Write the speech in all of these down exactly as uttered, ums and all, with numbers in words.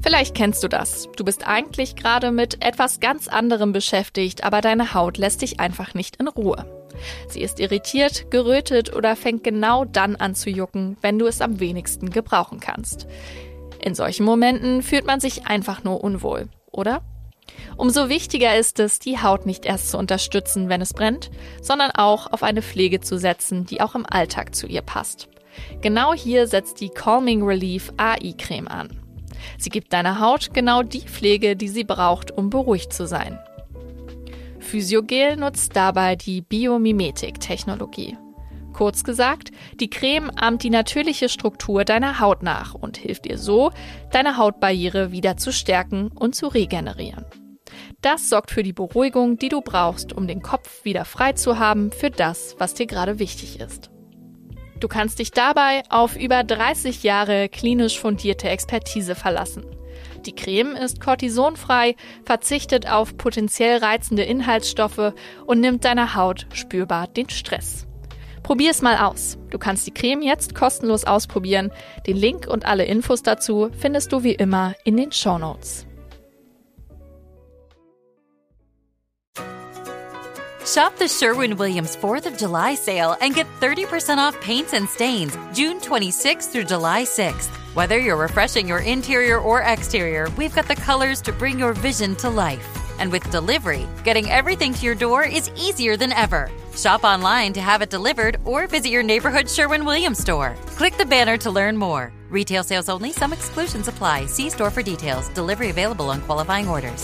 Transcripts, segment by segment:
Vielleicht kennst du das. Du bist eigentlich gerade mit etwas ganz anderem beschäftigt, aber deine Haut lässt dich einfach nicht in Ruhe. Sie ist irritiert, gerötet oder fängt genau dann an zu jucken, wenn du es am wenigsten gebrauchen kannst. In solchen Momenten fühlt man sich einfach nur unwohl, oder? Umso wichtiger ist es, die Haut nicht erst zu unterstützen, wenn es brennt, sondern auch auf eine Pflege zu setzen, die auch im Alltag zu ihr passt. Genau hier setzt die Calming Relief A I-Creme an. Sie gibt deiner Haut genau die Pflege, die sie braucht, um beruhigt zu sein. Physiogel nutzt dabei die Biomimetik-Technologie. Kurz gesagt, die Creme ahmt die natürliche Struktur deiner Haut nach und hilft dir so, deine Hautbarriere wieder zu stärken und zu regenerieren. Das sorgt für die Beruhigung, die du brauchst, um den Kopf wieder frei zu haben für das, was dir gerade wichtig ist. Du kannst dich dabei auf über dreißig Jahre klinisch fundierte Expertise verlassen. Die Creme ist kortisonfrei, verzichtet auf potenziell reizende Inhaltsstoffe und nimmt deiner Haut spürbar den Stress. Probier es mal aus. Du kannst die Creme jetzt kostenlos ausprobieren. Den Link und alle Infos dazu findest du wie immer in den Shownotes. Shop the Sherwin-Williams fourth of July sale and get thirty percent off paints and stains June twenty-sixth through July sixth. Whether you're refreshing your interior or exterior, we've got the colors to bring your vision to life. And with delivery, getting everything to your door is easier than ever. Shop online to have it delivered or visit your neighborhood Sherwin-Williams store. Click the banner to learn more. Retail sales only. Some exclusions apply. See store for details. Delivery available on qualifying orders.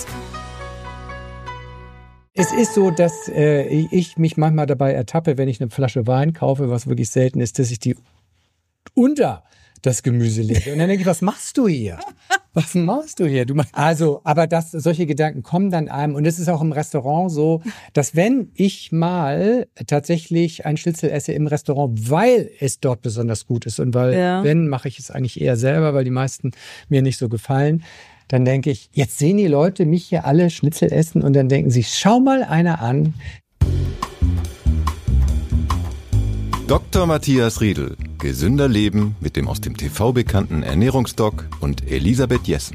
Es ist so, dass äh, ich mich manchmal dabei ertappe, wenn ich eine Flasche Wein kaufe, was wirklich selten ist, dass ich die unter das Gemüse lege. Und dann denke ich, was machst du hier? Was machst du hier? Du machst, also, aber das, solche Gedanken kommen dann einem. Und es ist auch im Restaurant so, dass wenn ich mal tatsächlich ein Schnitzel esse im Restaurant, weil es dort besonders gut ist und weil, ja. wenn, mache ich es eigentlich eher selber, weil die meisten mir nicht so gefallen, dann denke ich, jetzt sehen die Leute mich hier alle Schnitzel essen und dann denken sie, schau mal einer an. Doktor Matthias Riedl. Gesünder Leben mit dem aus dem T V bekannten Ernährungsdoc und Elisabeth Jessen.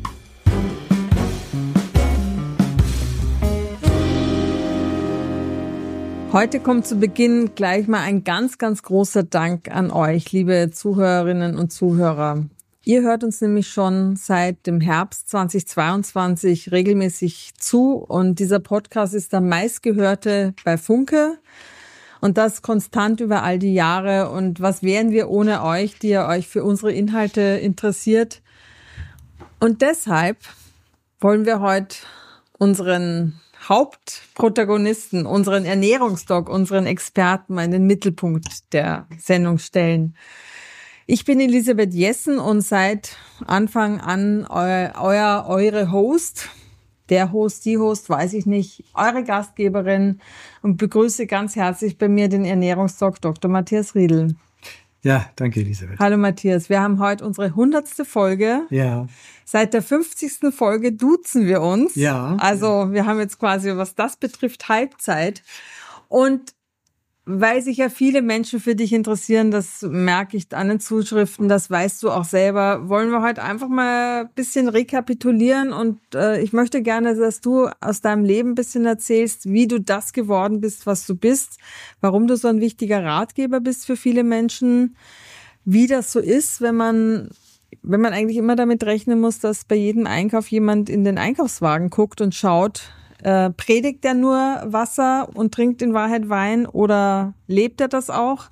Heute kommt zu Beginn gleich mal ein ganz, ganz großer Dank an euch, liebe Zuhörerinnen und Zuhörer. Ihr hört uns nämlich schon seit dem Herbst zweitausendzweiundzwanzig regelmäßig zu und dieser Podcast ist der meistgehörte bei Funke und das konstant über all die Jahre. Und was wären wir ohne euch, die ihr euch für unsere Inhalte interessiert? Und deshalb wollen wir heute unseren Hauptprotagonisten, unseren Ernährungsdoc, unseren Experten mal in den Mittelpunkt der Sendung stellen. Ich bin Elisabeth Jessen und seit Anfang an euer, euer, eure Host, der Host, die Host, weiß ich nicht, eure Gastgeberin und begrüße ganz herzlich bei mir den Ernährungsdoc Doktor Matthias Riedl. Ja, danke Elisabeth. Hallo Matthias, wir haben heute unsere hundertste Folge. Ja. Seit der fünfzigsten Folge duzen wir uns. Ja. Also wir haben jetzt quasi, was das betrifft, Halbzeit. Und weil sich ja viele Menschen für dich interessieren, das merke ich an den Zuschriften, das weißt du auch selber, wollen wir heute einfach mal ein bisschen rekapitulieren und äh, ich möchte gerne, dass du aus deinem Leben ein bisschen erzählst, wie du das geworden bist, was du bist, warum du so ein wichtiger Ratgeber bist für viele Menschen, wie das so ist, wenn man wenn man eigentlich immer damit rechnen muss, dass bei jedem Einkauf jemand in den Einkaufswagen guckt und schaut, Äh, predigt er nur Wasser und trinkt in Wahrheit Wein oder lebt er das auch?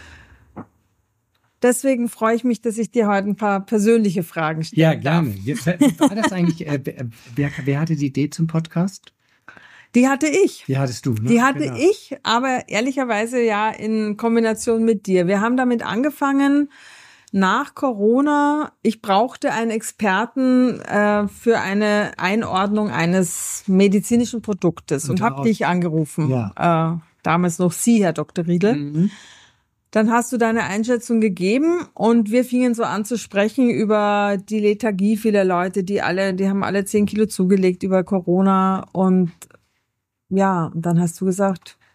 Deswegen freue ich mich, dass ich dir heute ein paar persönliche Fragen stelle. Ja, gerne. War das eigentlich, äh, wer, wer hatte die Idee zum Podcast? Die hatte ich. Die hattest du, ne? Die hatte genau. ich, aber ehrlicherweise ja in Kombination mit dir. Wir haben damit angefangen, nach Corona, ich brauchte einen Experten äh, für eine Einordnung eines medizinischen Produktes und, und habe dich angerufen. Ja. Äh, damals noch Sie, Herr Doktor Riedl. Mhm. Dann hast du deine Einschätzung gegeben und wir fingen so an zu sprechen über die Lethargie vieler Leute, die alle, die haben alle zehn Kilo zugelegt über Corona und ja, und dann hast du gesagt,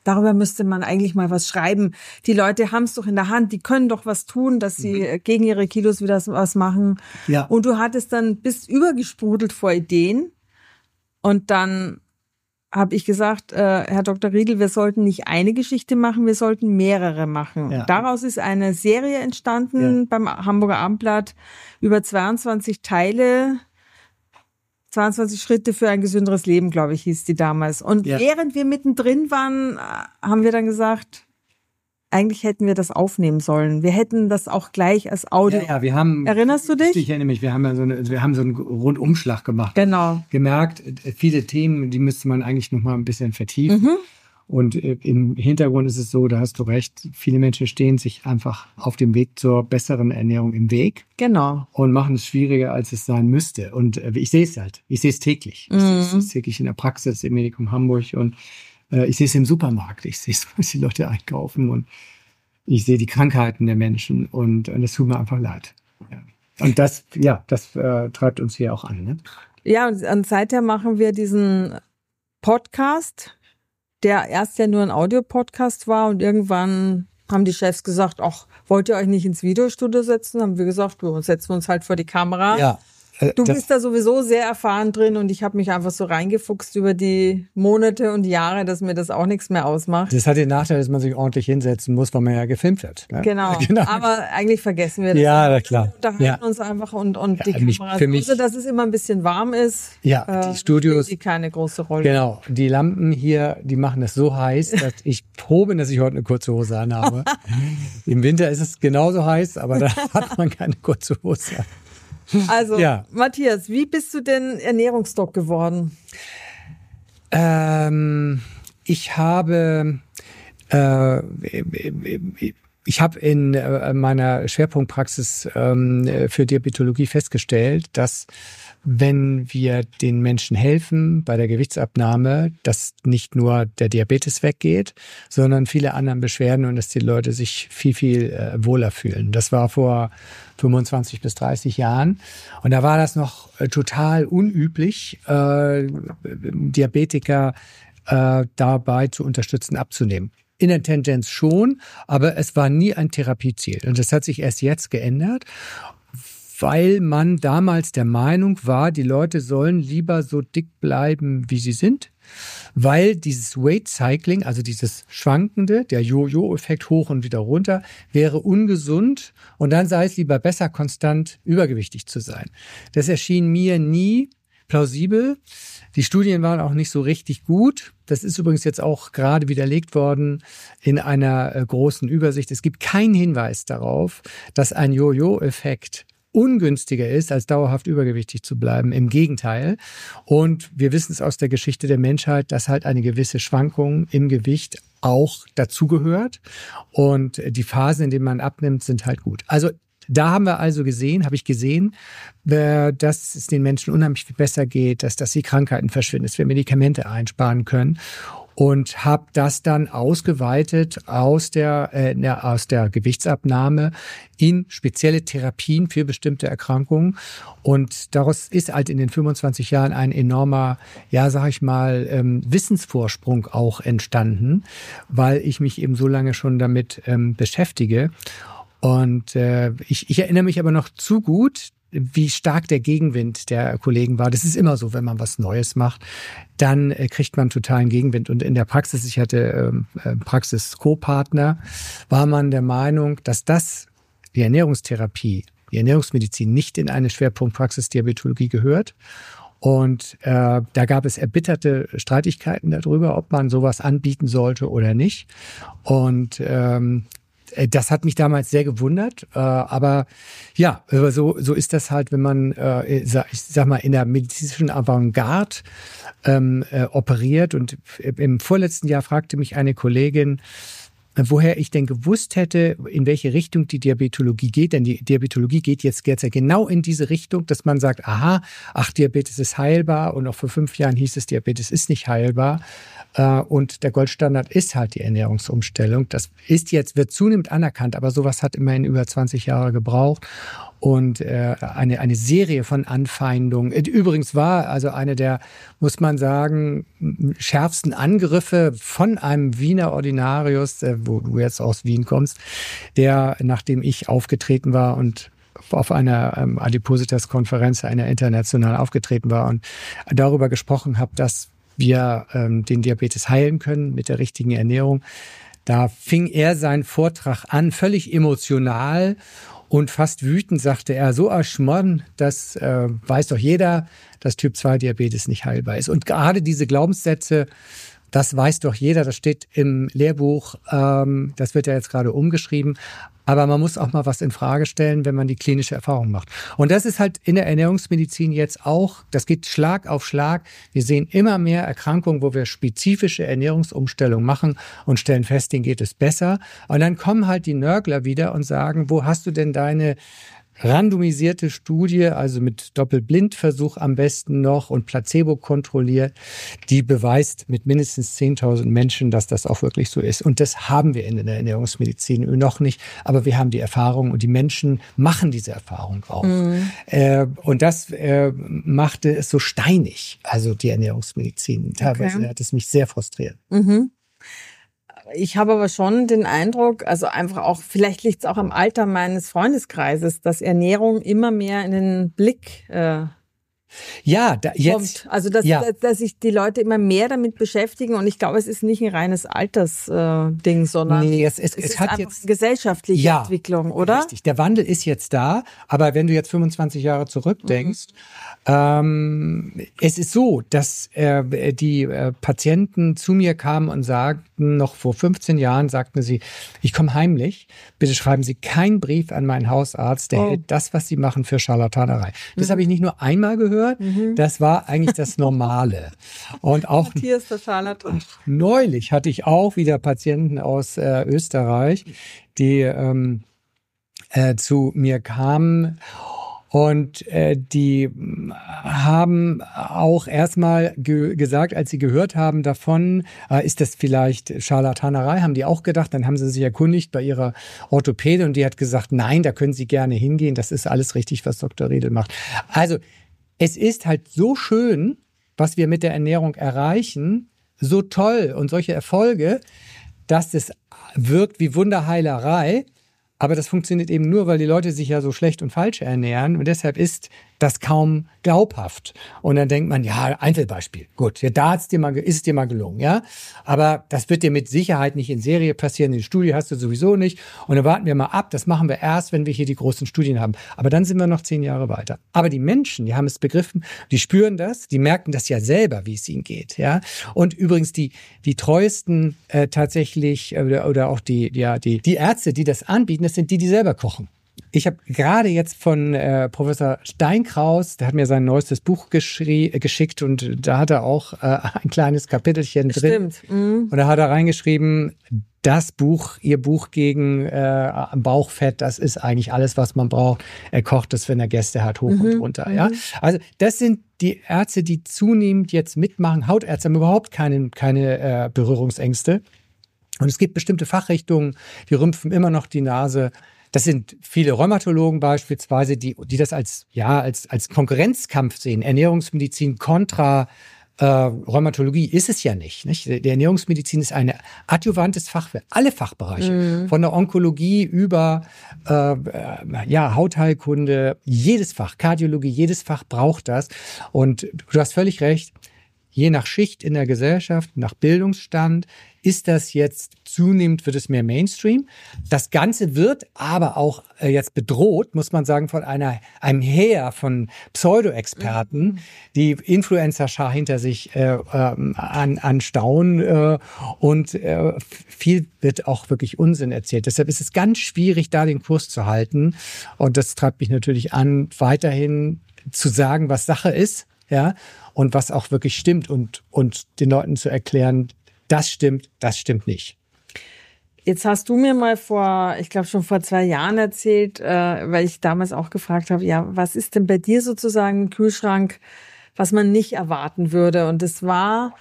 darüber müsste man eigentlich mal was schreiben. Die Leute haben es doch in der Hand, die können doch was tun, dass sie mhm. gegen ihre Kilos wieder was machen. Ja. Und du hattest dann, bist übergesprudelt vor Ideen. Und dann habe ich gesagt, äh, Herr Doktor Riedl, wir sollten nicht eine Geschichte machen, wir sollten mehrere machen. Ja. Daraus ist eine Serie entstanden ja. beim Hamburger Abendblatt über zweiundzwanzig Teile, zweiundzwanzig Schritte für ein gesünderes Leben, glaube ich, hieß die damals. Und ja. während wir mittendrin waren, haben wir dann gesagt, eigentlich hätten wir das aufnehmen sollen. Wir hätten das auch gleich als Audio. Ja, ja, wir haben. Erinnerst du dich? Ich erinnere mich. Wir haben ja so eine, wir haben so einen Rundumschlag gemacht. Genau. Gemerkt, viele Themen, die müsste man eigentlich noch mal ein bisschen vertiefen. Mhm. Und im Hintergrund ist es so, da hast du recht, viele Menschen stehen sich einfach auf dem Weg zur besseren Ernährung im Weg. Genau. Und machen es schwieriger, als es sein müsste. Und ich sehe es halt. Ich sehe es täglich. Mhm. Ich sehe es täglich in der Praxis im Medikum Hamburg und ich sehe es im Supermarkt, ich sehe es, was die Leute einkaufen und ich sehe die Krankheiten der Menschen und, und das tut mir einfach leid. Ja. Und das, ja, das äh, treibt uns hier auch an. Ne? Ja, und, und seither machen wir diesen Podcast, der erst ja nur ein Audio-Podcast war und irgendwann haben die Chefs gesagt, ach, wollt ihr euch nicht ins Videostudio setzen? Haben wir gesagt, wir setzen uns halt vor die Kamera. Ja. Du bist da sowieso sehr erfahren drin und ich habe mich einfach so reingefuchst über die Monate und Jahre, dass mir das auch nichts mehr ausmacht. Das hat den Nachteil, dass man sich ordentlich hinsetzen muss, weil man ja gefilmt wird. Ne? Genau. genau, aber eigentlich vergessen wir das. Ja, na klar. Wir unterhalten ja. uns einfach und, und ja, die mich, Kamera für mich, also, dass es immer ein bisschen warm ist. Ja, äh, die Studios. Spielt keine große Rolle. Genau, die Lampen hier, die machen es so heiß, dass ich froh bin, dass ich heute eine kurze Hose anhabe. Im Winter ist es genauso heiß, aber da hat man keine kurze Hose an. Also, ja. Matthias, wie bist du denn Ernährungsdoc geworden? Ähm, ich habe, äh, ich habe in meiner Schwerpunktpraxis ähm, für Diabetologie festgestellt, dass wenn wir den Menschen helfen bei der Gewichtsabnahme, dass nicht nur der Diabetes weggeht, sondern viele andere Beschwerden und dass die Leute sich viel, viel äh, wohler fühlen. Das war vor fünfundzwanzig bis dreißig Jahren. Und da war das noch äh, total unüblich, äh, Diabetiker äh, dabei zu unterstützen, abzunehmen. In der Tendenz schon, aber es war nie ein Therapieziel. Und das hat sich erst jetzt geändert, weil man damals der Meinung war, die Leute sollen lieber so dick bleiben, wie sie sind, weil dieses Weight Cycling, also dieses Schwankende, der Jojo-Effekt hoch und wieder runter, wäre ungesund und dann sei es lieber besser, konstant übergewichtig zu sein. Das erschien mir nie plausibel. Die Studien waren auch nicht so richtig gut. Das ist übrigens jetzt auch gerade widerlegt worden in einer äh, großen Übersicht. Es gibt keinen Hinweis darauf, dass ein Jojo-Effekt ungünstiger ist, als dauerhaft übergewichtig zu bleiben. Im Gegenteil. Und wir wissen es aus der Geschichte der Menschheit, dass halt eine gewisse Schwankung im Gewicht auch dazugehört. Und die Phasen, in denen man abnimmt, sind halt gut. Also da haben wir also gesehen, habe ich gesehen, dass es den Menschen unheimlich viel besser geht, dass, dass die Krankheiten verschwinden, dass wir Medikamente einsparen können. Und habe das dann ausgeweitet aus der, äh, aus der Gewichtsabnahme in spezielle Therapien für bestimmte Erkrankungen. Und daraus ist halt in den fünfundzwanzig Jahren ein enormer, ja, sag ich mal, ähm, Wissensvorsprung auch entstanden, weil ich mich eben so lange schon damit ähm, beschäftige. Und äh, ich, ich erinnere mich aber noch zu gut, wie stark der Gegenwind der Kollegen war. Das ist immer so, wenn man was Neues macht, dann äh, kriegt man totalen Gegenwind. Und in der Praxis, ich hatte ähm, Praxis-Co-Partner, war man der Meinung, dass das, die Ernährungstherapie, die Ernährungsmedizin nicht in eine Schwerpunktpraxis Diabetologie gehört. Und äh, da gab es erbitterte Streitigkeiten darüber, ob man sowas anbieten sollte oder nicht. Und ähm, das hat mich damals sehr gewundert, äh, aber ja, so so ist das halt, wenn man, äh, ich sag mal, in der medizinischen Avantgarde ähm, äh, operiert. Und im vorletzten Jahr fragte mich eine Kollegin, woher ich denn gewusst hätte, in welche Richtung die Diabetologie geht. Denn die Diabetologie geht jetzt, geht ja genau in diese Richtung, dass man sagt, aha, ach, Diabetes ist heilbar. Und auch vor fünf Jahren hieß es, Diabetes ist nicht heilbar. Und der Goldstandard ist halt die Ernährungsumstellung. Das ist jetzt, wird zunehmend anerkannt, aber sowas hat immerhin über zwanzig Jahre gebraucht. und äh, eine, eine Serie von Anfeindungen. Übrigens war also eine der, muss man sagen, schärfsten Angriffe von einem Wiener Ordinarius, äh, wo du jetzt aus Wien kommst, der, nachdem ich aufgetreten war und auf einer ähm, Adipositas-Konferenz, einer international aufgetreten war und darüber gesprochen habe, dass wir ähm, den Diabetes heilen können mit der richtigen Ernährung. Da fing er seinen Vortrag an, völlig emotional und fast wütend, sagte er, so Aschmon, das äh, weiß doch jeder, dass Typ zwei Diabetes nicht heilbar ist. Und gerade diese Glaubenssätze, das weiß doch jeder, das steht im Lehrbuch, ähm, das wird ja jetzt gerade umgeschrieben. Aber man muss auch mal was in Frage stellen, wenn man die klinische Erfahrung macht. Und das ist halt in der Ernährungsmedizin jetzt auch, das geht Schlag auf Schlag. Wir sehen immer mehr Erkrankungen, wo wir spezifische Ernährungsumstellungen machen und stellen fest, denen geht es besser. Und dann kommen halt die Nörgler wieder und sagen, wo hast du denn deine randomisierte Studie, also mit Doppelblindversuch am besten noch und Placebo kontrolliert, die beweist mit mindestens zehntausend Menschen, dass das auch wirklich so ist. Und das haben wir in der Ernährungsmedizin noch nicht, aber wir haben die Erfahrung und die Menschen machen diese Erfahrung auch. Mhm. Äh, und das äh, machte es so steinig, also die Ernährungsmedizin. Teilweise okay. hat es mich sehr frustriert. Mhm. Ich habe aber schon den Eindruck, also einfach auch, vielleicht liegt es auch am Alter meines Freundeskreises, dass Ernährung immer mehr in den Blick äh, ja, da, jetzt, kommt. Also dass, ja. dass, dass sich die Leute immer mehr damit beschäftigen und ich glaube, es ist nicht ein reines Altersding, äh, sondern nee, es, es, es, es ist hat einfach jetzt eine gesellschaftliche ja, Entwicklung, oder? Richtig, der Wandel ist jetzt da, aber wenn du jetzt fünfundzwanzig Jahre zurückdenkst, mhm. ähm, es ist so, dass äh, die äh, Patienten zu mir kamen und sagten, noch vor fünfzehn Jahren sagten sie, ich komme heimlich, bitte schreiben Sie keinen Brief an meinen Hausarzt, der oh. hält das, was Sie machen, für Scharlatanerei. Das mhm. habe ich nicht nur einmal gehört, Mhm. das war eigentlich das Normale. Und auch Matthias, der Scharlatan. Neulich hatte ich auch wieder Patienten aus äh, Österreich, die ähm, äh, zu mir kamen und äh, die haben auch erstmal ge- gesagt, als sie gehört haben davon, äh, ist das vielleicht Scharlatanerei, haben die auch gedacht, dann haben sie sich erkundigt bei ihrer Orthopäde und die hat gesagt, nein, da können Sie gerne hingehen, das ist alles richtig, was Doktor Riedel macht. Also es ist halt so schön, was wir mit der Ernährung erreichen, so toll und solche Erfolge, dass es wirkt wie Wunderheilerei. Aber das funktioniert eben nur, weil die Leute sich ja so schlecht und falsch ernähren. Und deshalb ist das kaum glaubhaft. Und dann denkt man, ja, Einzelbeispiel. Gut, ja, da hat's dir mal, ist es dir mal gelungen, ja. Aber das wird dir mit Sicherheit nicht in Serie passieren. Die Studie hast du sowieso nicht. Und dann warten wir mal ab. Das machen wir erst, wenn wir hier die großen Studien haben. Aber dann sind wir noch zehn Jahre weiter. Aber die Menschen, die haben es begriffen, die spüren das, die merken das ja selber, wie es ihnen geht, ja. Und übrigens die, die treuesten äh, tatsächlich, oder, oder auch die, ja, die, die Ärzte, die das anbieten, das sind die, die selber kochen. Ich habe gerade jetzt von äh, Professor Steinkraus, der hat mir sein neuestes Buch geschrie- äh, geschickt und da hat er auch äh, ein kleines Kapitelchen drin. Stimmt. Mhm. Und da hat er reingeschrieben, das Buch, ihr Buch gegen äh, Bauchfett, das ist eigentlich alles, was man braucht. Er kocht es, wenn er Gäste hat, hoch mhm. und runter. Ja? Also das sind die Ärzte, die zunehmend jetzt mitmachen. Hautärzte haben überhaupt keine, keine äh, Berührungsängste. Und es gibt bestimmte Fachrichtungen, die rümpfen immer noch die Nase. Das sind viele Rheumatologen beispielsweise, die, die das als, ja, als, als Konkurrenzkampf sehen. Ernährungsmedizin kontra äh, Rheumatologie ist es ja nicht, nicht. Die Ernährungsmedizin ist ein adjuvantes Fach für alle Fachbereiche. Mhm. Von der Onkologie über äh, ja, Hautheilkunde, jedes Fach, Kardiologie, jedes Fach braucht das. Und du hast völlig recht. Je nach Schicht in der Gesellschaft, nach Bildungsstand, ist das jetzt zunehmend, wird es mehr Mainstream. Das Ganze wird aber auch äh, jetzt bedroht, muss man sagen, von einer, einem Heer von Pseudo-Experten, mhm. die Influencer-Schar hinter sich äh, ähm, an, anstauen äh, und äh, viel wird auch wirklich Unsinn erzählt. Deshalb ist es ganz schwierig, da den Kurs zu halten. Und das treibt mich natürlich an, weiterhin zu sagen, was Sache ist, ja, und was auch wirklich stimmt und, und den Leuten zu erklären, das stimmt, das stimmt nicht. Jetzt hast du mir mal vor, ich glaube schon vor zwei Jahren erzählt, äh, weil ich damals auch gefragt habe, ja, was ist denn bei dir sozusagen im Kühlschrank, was man nicht erwarten würde? Und das war,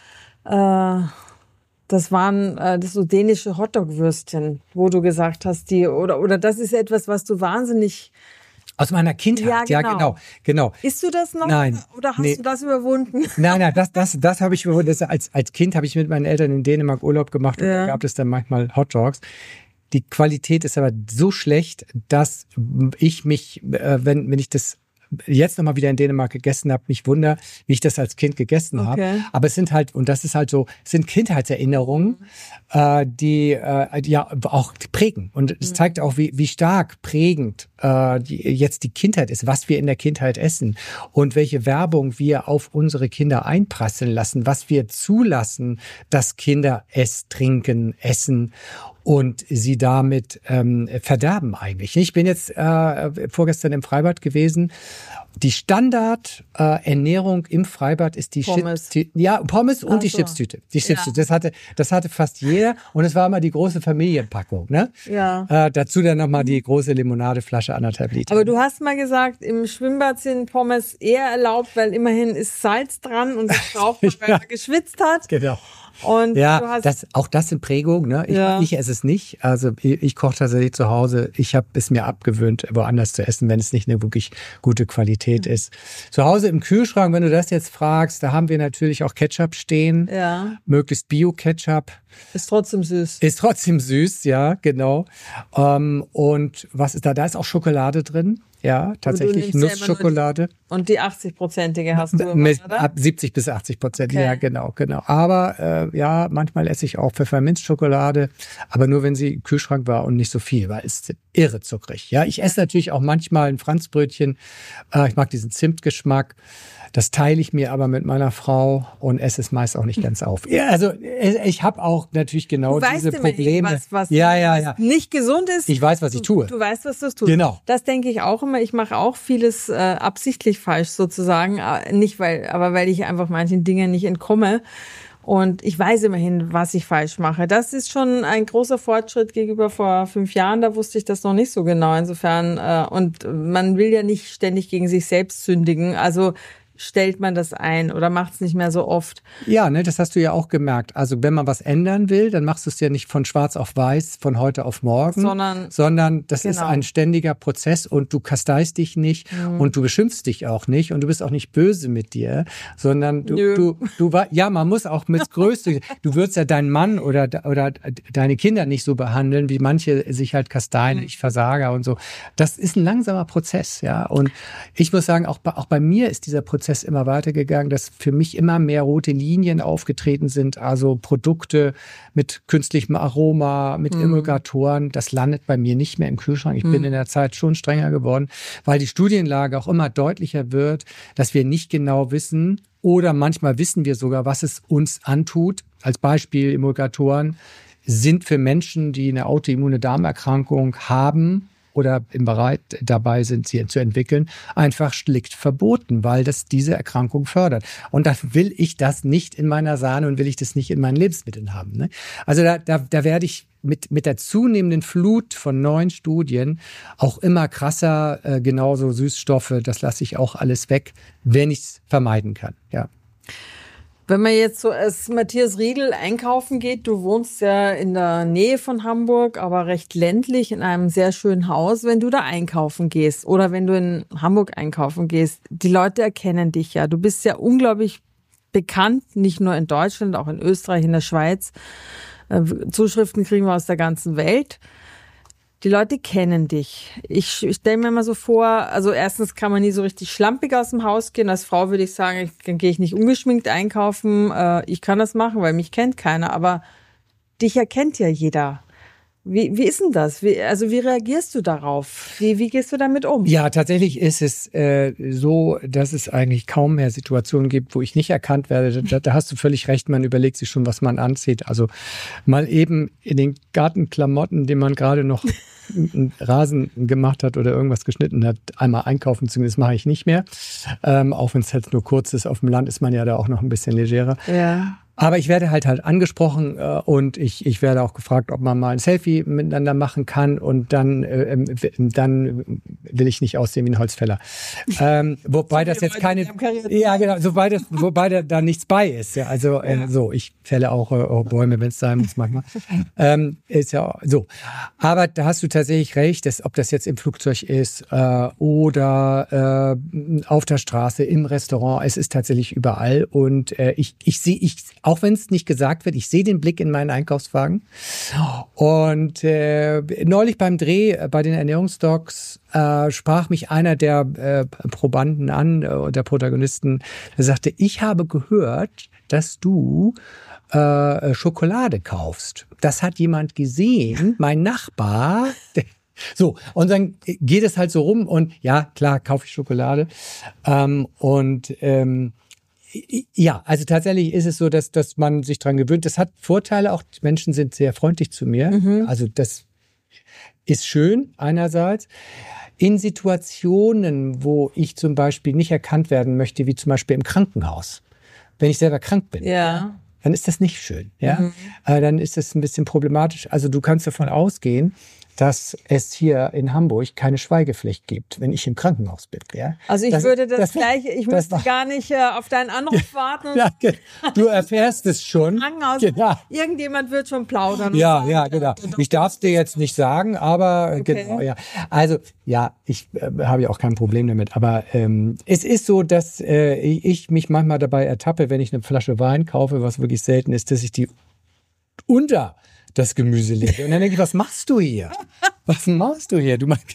äh, das waren äh, das so dänische Hotdog-Würstchen, wo du gesagt hast, die oder oder das ist etwas, was du wahnsinnig Aus meiner Kindheit, ja, Ja, genau. genau. ja, genau, genau. Isst du das noch? Nein. Oder hast Nee. du das überwunden? Nein, nein, das, das, das habe ich überwunden. Das, als, als Kind habe ich mit meinen Eltern in Dänemark Urlaub gemacht und Ja. da gab es dann manchmal Hot Dogs. Die Qualität ist aber so schlecht, dass ich mich, äh, wenn, wenn ich das jetzt nochmal wieder in Dänemark gegessen habe, mich wunder, wie ich das als Kind gegessen Okay. habe. Aber es sind halt, und das ist halt so, es sind Kindheitserinnerungen, äh, die äh, ja auch prägen. Und es zeigt auch, wie, wie stark prägend äh, die, jetzt die Kindheit ist, was wir in der Kindheit essen und welche Werbung wir auf unsere Kinder einprasseln lassen, was wir zulassen, dass Kinder es trinken, essen und sie damit ähm, verderben eigentlich. Ich bin jetzt äh, vorgestern im Freibad gewesen. Die Standardernährung äh, Ernährung im Freibad ist die Pommes. Chips, ja, Pommes und Ach die so. Chipstüte. Die Chipstüte, das hatte, das hatte fast jeder und es war immer die große Familienpackung. Ne? Ja. Äh, dazu dann nochmal die große Limonadeflasche anderthalb Liter. Aber du hast mal gesagt, im Schwimmbad sind Pommes eher erlaubt, weil immerhin ist Salz dran und das braucht man, weil Ja. man geschwitzt hat. Genau. Und du Ja, hast das, auch das sind Prägungen. Ne? Ich, Ja. ich esse es nicht. Also ich, ich koche tatsächlich zu Hause. Ich habe es mir abgewöhnt, woanders zu essen, wenn es nicht eine wirklich gute Qualität ist. Zu Hause im Kühlschrank, wenn du das jetzt fragst, da haben wir natürlich auch Ketchup stehen. ja, Möglichst Bio-Ketchup. ist trotzdem süß. Ist trotzdem süß, ja, genau. Ähm, und was ist da? Da ist auch Schokolade drin. Ja, tatsächlich nimmst ja immer nur Nussschokolade. Und die achtzig-prozentige hast du immer, Mit, oder? ab siebzig bis achtzig Prozent, Okay. ja, genau, genau. Aber äh, ja, manchmal esse ich auch Pfefferminzschokolade, aber nur, wenn sie im Kühlschrank war und nicht so viel, weil es ist irre zuckrig. Ja, ich esse natürlich auch manchmal ein Franzbrötchen. Äh, ich mag diesen Zimtgeschmack. Das teile ich mir aber mit meiner Frau und esse es meist auch nicht ganz auf. Ja, also äh, ich habe auch natürlich genau Du weißt diese immerhin, Probleme. was, was ja, ja, ja. nicht gesund ist. Ich weiß, was ich tue. Du, du weißt, was du tust. Genau. Das denke ich auch immer. Ich mache auch vieles äh, absichtlich falsch sozusagen. Äh, Nicht weil, aber weil ich einfach manchen Dingen nicht entkomme. Und ich weiß immerhin, was ich falsch mache. Das ist schon ein großer Fortschritt gegenüber vor fünf Jahren. Da wusste ich das noch nicht so genau. Insofern, äh, und man will ja nicht ständig gegen sich selbst sündigen. Also stellt man das ein oder macht es nicht mehr so oft. Ja, ne, das hast du ja auch gemerkt. Also wenn man was ändern will, dann machst du es ja nicht von schwarz auf weiß, von heute auf morgen, Sondern- sondern das ist genau. ein ständiger Prozess und du kasteist dich nicht und du beschimpfst dich auch nicht und du bist auch nicht böse mit dir, sondern du, Nö. du, du war, ja, man muss auch mit Größe, du würdest ja deinen Mann oder, oder deine Kinder nicht so behandeln, wie manche sich halt kasteien, ich Versager und so. Das ist ein langsamer Prozess, ja. Und ich muss sagen, auch bei, auch bei mir ist dieser Prozess immer weitergegangen, dass für mich immer mehr rote Linien aufgetreten sind, also Produkte mit künstlichem Aroma, mit Emulgatoren, das landet bei mir nicht mehr im Kühlschrank. Ich bin in der Zeit schon strenger geworden, weil die Studienlage auch immer deutlicher wird, dass wir nicht genau wissen oder manchmal wissen wir sogar, was es uns antut. Als Beispiel Emulgatoren sind für Menschen, die eine autoimmune Darmerkrankung haben, oder im Bereich dabei sind, sie zu entwickeln, einfach schlicht verboten, weil das diese Erkrankung fördert. Und dann will ich das nicht in meiner Sahne und will ich das nicht in meinen Lebensmitteln haben. Ne? Also da, da, da werde ich mit, mit der zunehmenden Flut von neuen Studien auch immer krasser, äh, genauso Süßstoffe, das lasse ich auch alles weg, wenn ich es vermeiden kann. Ja. Wenn man jetzt so als Matthias Riedl einkaufen geht, du wohnst ja in der Nähe von Hamburg, aber recht ländlich in einem sehr schönen Haus, wenn du da einkaufen gehst oder wenn du in Hamburg einkaufen gehst, die Leute erkennen dich ja. Du bist ja unglaublich bekannt, nicht nur in Deutschland, auch in Österreich, in der Schweiz. Äh, Zuschriften kriegen wir aus der ganzen Welt. Die Leute kennen dich. Ich, ich stelle mir immer so vor, also erstens kann man nie so richtig schlampig aus dem Haus gehen. Als Frau würde ich sagen, ich, dann gehe ich nicht ungeschminkt einkaufen. Äh, ich kann das machen, weil mich kennt keiner. Aber dich erkennt ja jeder. Wie, wie ist denn das? Wie, also wie reagierst du darauf? Wie, wie gehst du damit um? Ja, tatsächlich ist es äh, so, dass es eigentlich kaum mehr Situationen gibt, wo ich nicht erkannt werde. Da, da hast du völlig recht, man überlegt sich schon, was man anzieht. Also mal eben in den Gartenklamotten, den man gerade noch einen Rasen gemacht hat oder irgendwas geschnitten hat, einmal einkaufen, zumindest mache ich nicht mehr. Ähm, auch wenn es halt nur kurz ist, auf dem Land ist man ja da auch noch ein bisschen legerer. Ja. Aber ich werde halt halt angesprochen äh, und ich, ich werde auch gefragt, ob man mal ein Selfie miteinander machen kann und dann, äh, dann will ich nicht aussehen wie ein Holzfäller. Ähm, wobei das jetzt keine, ja genau, wobei das, wobei da, da nichts bei ist. Ja, also äh, ja. so, ich fälle auch äh, Bäume, wenn es sein muss manchmal. ähm, ist ja so. Aber da hast du tatsächlich recht, dass, ob das jetzt im Flugzeug ist äh, oder äh, auf der Straße, im Restaurant, es ist tatsächlich überall und äh, ich, ich sehe, ich auch wenn es nicht gesagt wird, ich sehe den Blick in meinen Einkaufswagen. Und äh, neulich beim Dreh äh, bei den Ernährungsdocs äh, sprach mich einer der äh, Probanden an, äh, der Protagonisten, der sagte, ich habe gehört, dass du äh, Schokolade kaufst. Das hat jemand gesehen, mein Nachbar. Der, so, und dann geht es halt so rum und ja, klar, kaufe ich Schokolade. Ähm, und ähm, ja, also tatsächlich ist es so, dass, dass man sich dran gewöhnt. Das hat Vorteile auch. Die Menschen sind sehr freundlich zu mir. Mhm. Also das ist schön einerseits. In Situationen, wo ich zum Beispiel nicht erkannt werden möchte, wie zum Beispiel im Krankenhaus, wenn ich selber krank bin, ja. dann ist das nicht schön. Ja, mhm. äh, dann ist das ein bisschen problematisch. Also du kannst davon ausgehen, dass es hier in Hamburg keine Schweigepflicht gibt, wenn ich im Krankenhaus bin. Ja? Also ich das, würde das, das gleiche, ich das müsste war, gar nicht äh, auf deinen Anruf warten. Ja, du erfährst es schon. Krankenhaus, genau. Irgendjemand wird schon plaudern. Ja, ja, genau. Ich darf es dir jetzt nicht sagen, aber okay. Genau, ja. Also ja, ich äh, habe ja auch kein Problem damit. Aber ähm, es ist so, dass äh, ich mich manchmal dabei ertappe, wenn ich eine Flasche Wein kaufe, was wirklich selten ist, dass ich die unter das Gemüse lege. Und dann denke ich, was machst du hier? Was machst du hier? Du machst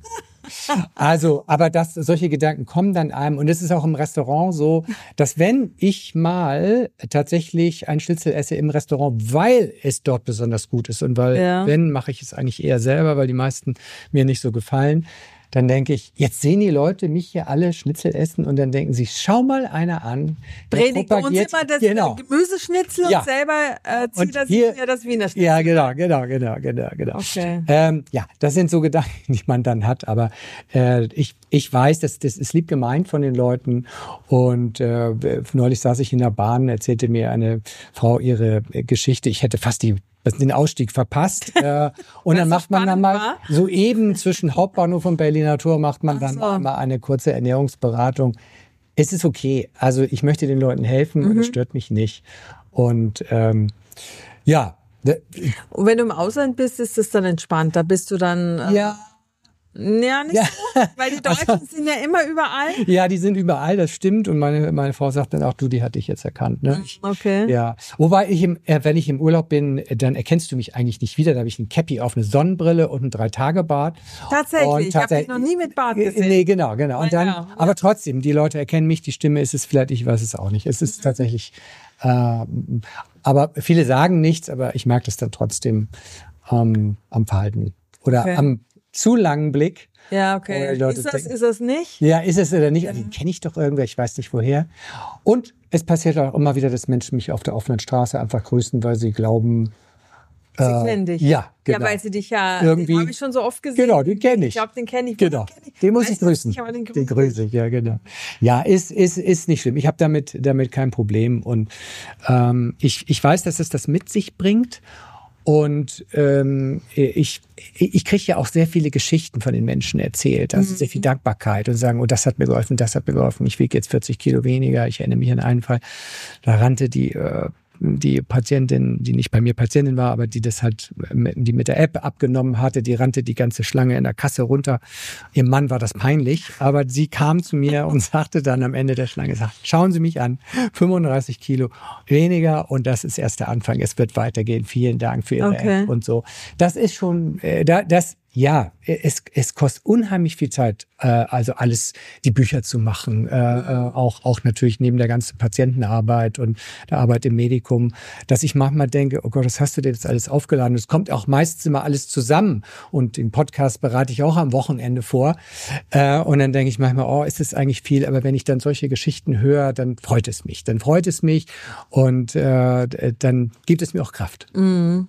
also, aber das, solche Gedanken kommen dann einem. Und es ist auch im Restaurant so, dass wenn ich mal tatsächlich ein Schnitzel esse im Restaurant, weil es dort besonders gut ist und weil, ja. wenn, mache ich es eigentlich eher selber, weil die meisten mir nicht so gefallen, dann denke ich, jetzt sehen die Leute mich hier alle Schnitzel essen und dann denken sie, schau mal einer an. Predigt uns immer das genau. Gemüseschnitzel ja. und selber äh, zieht und er sich hier das Wiener Schnitzel. Ja, genau, genau, genau, genau, genau. Okay. Ähm, ja, das sind so Gedanken, die man dann hat, aber äh, ich, ich weiß, dass das ist lieb gemeint von den Leuten und äh, neulich saß ich in der Bahn, erzählte mir eine Frau ihre Geschichte, ich hätte fast die den Ausstieg verpasst. Äh, und dann macht man dann mal war? so eben zwischen Hauptbahnhof und Berliner Tor macht man dann so. mal eine kurze Ernährungsberatung. Es ist okay. Also ich möchte den Leuten helfen mhm. und es stört mich nicht. Und ähm, ja. Und wenn du im Ausland bist, ist es dann entspannt. Da bist du dann äh, ja. Ja, nicht ja. so, weil die Deutschen also, sind ja immer überall. Ja, die sind überall, das stimmt. Und meine meine Frau sagt dann auch, du, die hatte ich jetzt erkannt. Ne? Okay. Ja. Wobei ich, im, äh, wenn ich im Urlaub bin, dann erkennst du mich eigentlich nicht wieder. Da habe ich ein Cappy auf, eine Sonnenbrille und ein Drei-Tage-Bart. Tatsächlich, und ich habe dich noch nie mit Bart gesehen. Nee, genau, genau. Und dann, ja, ja. Aber trotzdem, die Leute erkennen mich, die Stimme ist es vielleicht, ich weiß es auch nicht. Es ist mhm. tatsächlich, äh, aber viele sagen nichts, aber ich merke das dann trotzdem ähm, am Verhalten. Oder okay. am zu langen Blick. Ja, okay. Ist das, denken, ist das nicht? Ja, ist es oder nicht? Also, den kenne ich doch irgendwer, ich weiß nicht woher. Und es passiert auch immer wieder, dass Menschen mich auf der offenen Straße einfach grüßen, weil sie glauben, sie äh, kennen dich. Ja, genau. Ja, weil sie dich ja, irgendwie, den habe ich schon so oft gesehen. Genau, den kenne ich. Ich glaube, den kenne ich. Genau, kenn ich. den muss weiß ich grüßen. Nicht, aber den, den grüße ich, ja, genau. Ja, ist, ist, ist nicht schlimm. Ich habe damit, damit kein Problem. Und ähm, ich, ich weiß, dass es das mit sich bringt. Und ähm, ich, ich kriege ja auch sehr viele Geschichten von den Menschen erzählt, also mhm. sehr viel Dankbarkeit und sagen, oh, das hat mir geholfen, das hat mir geholfen, ich wiege jetzt vierzig Kilo weniger. Ich erinnere mich an einen Fall, da rannte die äh, die Patientin, die nicht bei mir Patientin war, aber die das halt, die mit der App abgenommen hatte, die rannte die ganze Schlange in der Kasse runter. Ihrem Mann war das peinlich, aber sie kam zu mir und sagte dann am Ende der Schlange, sagt, schauen Sie mich an, fünfunddreißig Kilo weniger und das ist erst der Anfang, es wird weitergehen. Vielen Dank für Ihre okay. App und so. Das ist schon, äh, das Ja, es, es kostet unheimlich viel Zeit, äh, also alles, die Bücher zu machen, äh, äh, auch, auch natürlich neben der ganzen Patientenarbeit und der Arbeit im Medikum, dass ich manchmal denke, oh Gott, was hast du denn jetzt alles aufgeladen? Es kommt auch meistens immer alles zusammen und den Podcast bereite ich auch am Wochenende vor äh, und dann denke ich manchmal, oh, ist das eigentlich viel? Aber wenn ich dann solche Geschichten höre, dann freut es mich, dann freut es mich und äh, dann gibt es mir auch Kraft. Mhm.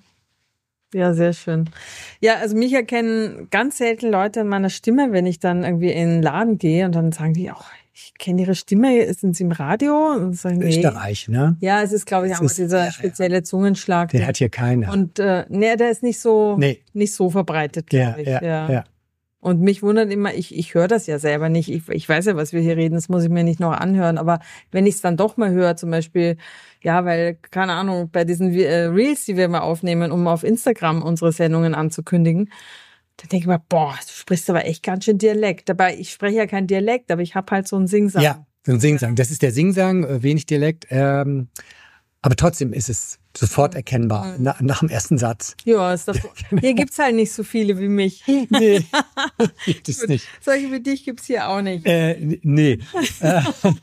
Ja, sehr schön. Ja, also mich erkennen ganz selten Leute an meiner Stimme, wenn ich dann irgendwie in den Laden gehe und dann sagen die auch, ich kenne Ihre Stimme, sind Sie im Radio? Und sagen, nee. Österreich, ne? Ja, es ist, glaube ich, Es auch ist- dieser ja, spezielle ja. Zungenschlag. Den hat hier keiner. Und äh, nee, der ist nicht so, Nee. nicht so verbreitet, ja, glaube ich. ja, ja. ja. Und mich wundert immer, ich, ich höre das ja selber nicht. Ich, ich weiß ja, was wir hier reden, das muss ich mir nicht noch anhören. Aber wenn ich es dann doch mal höre, zum Beispiel, ja, weil, keine Ahnung, bei diesen äh, Reels, die wir mal aufnehmen, um auf Instagram unsere Sendungen anzukündigen, da denke ich mir, boah, du sprichst aber echt ganz schön Dialekt. Dabei, ich spreche ja kein Dialekt, aber ich habe halt so einen Singsang. Ja, so ein Singsang. Das ist der Singsang, äh, wenig Dialekt. Ähm, aber trotzdem ist es sofort erkennbar, na, nach dem ersten Satz. Ja, ist doch, hier gibt's halt nicht so viele wie mich. Nee, gibt es nicht. Solche wie dich gibt's hier auch nicht. Äh, nee. äh,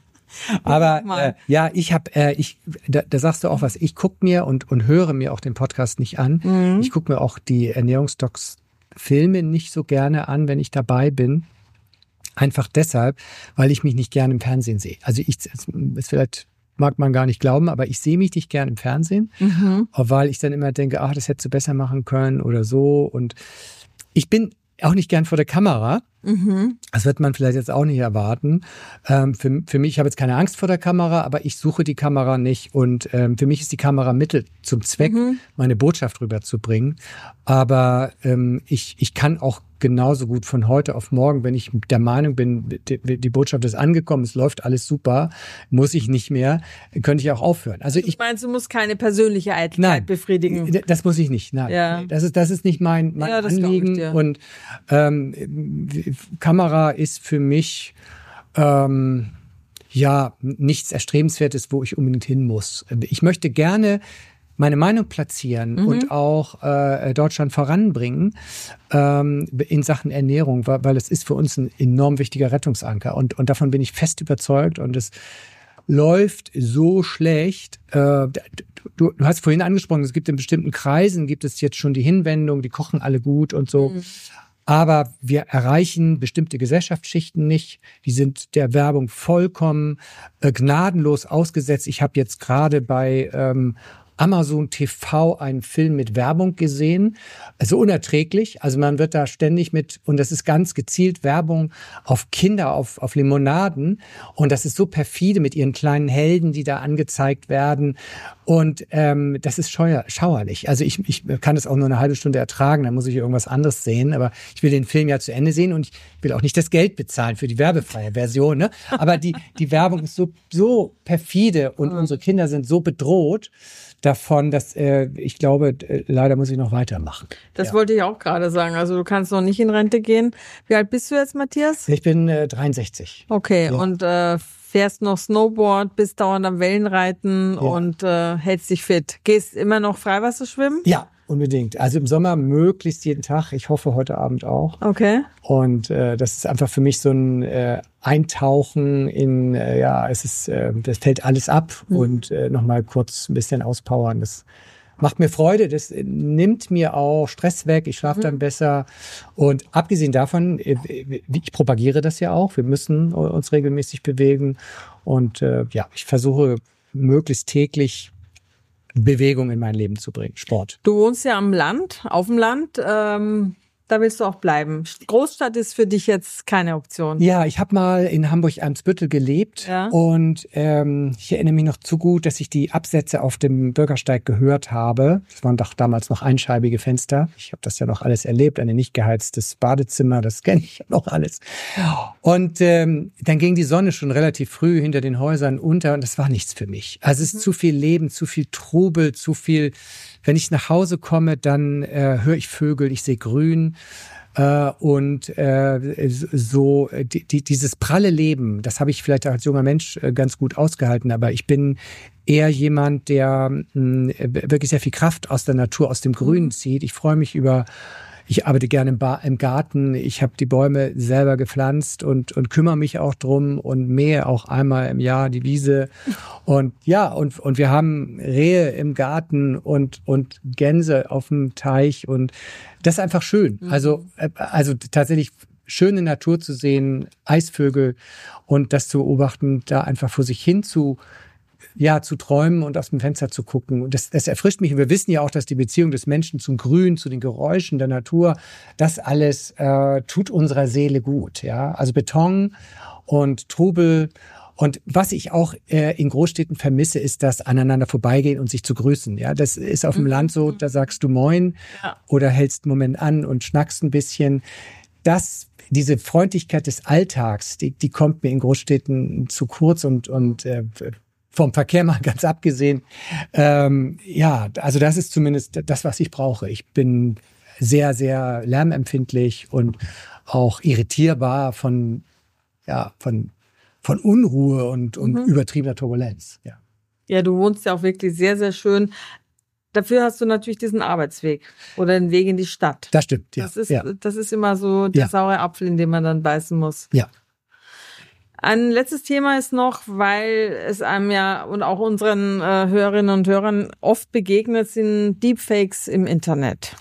aber äh, ja, ich habe, äh, ich, da, da sagst du auch was, ich gucke mir und, und höre mir auch den Podcast nicht an. Mhm. Ich gucke mir auch die Ernährungsdocs Filme nicht so gerne an, wenn ich dabei bin. Einfach deshalb, weil ich mich nicht gerne im Fernsehen sehe. Also ich, es vielleicht mag man gar nicht glauben, aber ich sehe mich nicht gern im Fernsehen, mhm. weil ich dann immer denke, ach, das hättest du besser machen können oder so. Und ich bin auch nicht gern vor der Kamera. Mhm. Das wird man vielleicht jetzt auch nicht erwarten. Ähm, für, für mich, ich habe jetzt keine Angst vor der Kamera, aber ich suche die Kamera nicht. Und ähm, für mich ist die Kamera Mittel zum Zweck, mhm. meine Botschaft rüberzubringen. Aber ähm, ich, ich kann auch genauso gut von heute auf morgen, wenn ich der Meinung bin, die, die Botschaft ist angekommen, es läuft alles super, muss ich nicht mehr, könnte ich auch aufhören. Also ich meinst, du musst keine persönliche Eitelkeit nein, befriedigen? Das muss ich nicht. Nein, ja. das ist das ist nicht mein, mein ja, das Anliegen. ich dir. Und ähm, Kamera ist für mich ähm, ja nichts Erstrebenswertes, wo ich unbedingt hin muss. Ich möchte gerne meine Meinung platzieren mhm. und auch äh, Deutschland voranbringen ähm, in Sachen Ernährung, weil, weil es ist für uns ein enorm wichtiger Rettungsanker. Und, und davon bin ich fest überzeugt. Und es läuft so schlecht. Äh, du, du hast vorhin angesprochen, es gibt in bestimmten Kreisen, gibt es jetzt schon die Hinwendung, die kochen alle gut und so. Mhm. Aber wir erreichen bestimmte Gesellschaftsschichten nicht. Die sind der Werbung vollkommen äh, gnadenlos ausgesetzt. Ich habe jetzt gerade bei ähm, Amazon T V einen Film mit Werbung gesehen. Also unerträglich. Also man wird da ständig mit, und das ist ganz gezielt Werbung auf Kinder, auf, auf Limonaden. Und das ist so perfide mit ihren kleinen Helden, die da angezeigt werden. Und ähm, das ist scheuer, schauerlich. Also ich, ich kann das auch nur eine halbe Stunde ertragen, dann muss ich irgendwas anderes sehen. Aber ich will den Film ja zu Ende sehen und ich will auch nicht das Geld bezahlen für die werbefreie Version. Ne? Aber die, die Werbung ist so, so perfide und mhm. unsere Kinder sind so bedroht davon, dass äh, ich glaube, äh, leider muss ich noch weitermachen. Das ja. wollte ich auch gerade sagen. Also du kannst noch nicht in Rente gehen. Wie alt bist du jetzt, Matthias? Ich bin äh, dreiundsechzig. Okay, ja. und äh, fährst noch Snowboard, bist dauernd am Wellenreiten ja. und äh, hältst dich fit. Gehst immer noch Freiwasser schwimmen? Ja, unbedingt. Also im Sommer möglichst jeden Tag. Ich hoffe heute Abend auch. Okay. Und äh, das ist einfach für mich so ein äh, Eintauchen in, äh, ja, es ist, äh, das fällt alles ab mhm. und äh, nochmal kurz ein bisschen auspowern. Das macht mir Freude, das nimmt mir auch Stress weg, ich schlafe mhm. dann besser. Und abgesehen davon, ich propagiere das ja auch, wir müssen uns regelmäßig bewegen. Und äh, ja, ich versuche möglichst täglich Bewegung in mein Leben zu bringen, Sport. Du wohnst ja am Land, auf dem Land. Ähm Da willst du auch bleiben. Großstadt ist für dich jetzt keine Option. Ja, ich habe mal in Hamburg-Eimsbüttel gelebt ja. und ähm, ich erinnere mich noch zu gut, dass ich die Absätze auf dem Bürgersteig gehört habe. Das waren doch damals noch einscheibige Fenster. Ich habe das ja noch alles erlebt, ein nicht geheiztes Badezimmer, das kenne ich noch alles. Und ähm, dann ging die Sonne schon relativ früh hinter den Häusern unter und das war nichts für mich. Also es ist mhm. zu viel Leben, zu viel Trubel, zu viel. Wenn ich nach Hause komme, dann äh, höre ich Vögel, ich sehe Grün. Äh, und äh, so die, die, dieses pralle Leben, das habe ich vielleicht als junger Mensch äh, ganz gut ausgehalten, aber ich bin eher jemand, der mh, wirklich sehr viel Kraft aus der Natur, aus dem Grün zieht. Ich freue mich über, ich arbeite gerne im, ba- im Garten, ich habe die Bäume selber gepflanzt und, und kümmere mich auch drum und mähe auch einmal im Jahr die Wiese. Und ja, und, und wir haben Rehe im Garten und, und Gänse auf dem Teich und das ist einfach schön. Mhm. Also, also tatsächlich schöne Natur zu sehen, Eisvögel und das zu beobachten, da einfach vor sich hin zu ja, zu träumen und aus dem Fenster zu gucken. Und das, das erfrischt mich. Und wir wissen ja auch, dass die Beziehung des Menschen zum Grün, zu den Geräuschen der Natur, das alles äh, tut unserer Seele gut. Ja, also Beton und Trubel. Und was ich auch äh, in Großstädten vermisse, ist das aneinander vorbeigehen und sich zu grüßen. Ja, das ist auf dem mhm. Land so, da sagst du Moin ja. oder hältst einen Moment an und schnackst ein bisschen. Das, diese Freundlichkeit des Alltags, die, die kommt mir in Großstädten zu kurz und, und äh, vom Verkehr mal ganz abgesehen. Ähm, ja, also das ist zumindest das, was ich brauche. Ich bin sehr, sehr lärmempfindlich und auch irritierbar von, ja, von von Unruhe und, und mhm. übertriebener Turbulenz. Ja. ja, du wohnst ja auch wirklich sehr, sehr schön. Dafür hast du natürlich diesen Arbeitsweg oder den Weg in die Stadt. Das stimmt, ja. Das ist, ja. das ist immer so der ja. saure Apfel, in den man dann beißen muss. Ja. Ein letztes Thema ist noch, weil es einem ja und auch unseren äh, Hörerinnen und Hörern oft begegnet sind Deepfakes im Internet.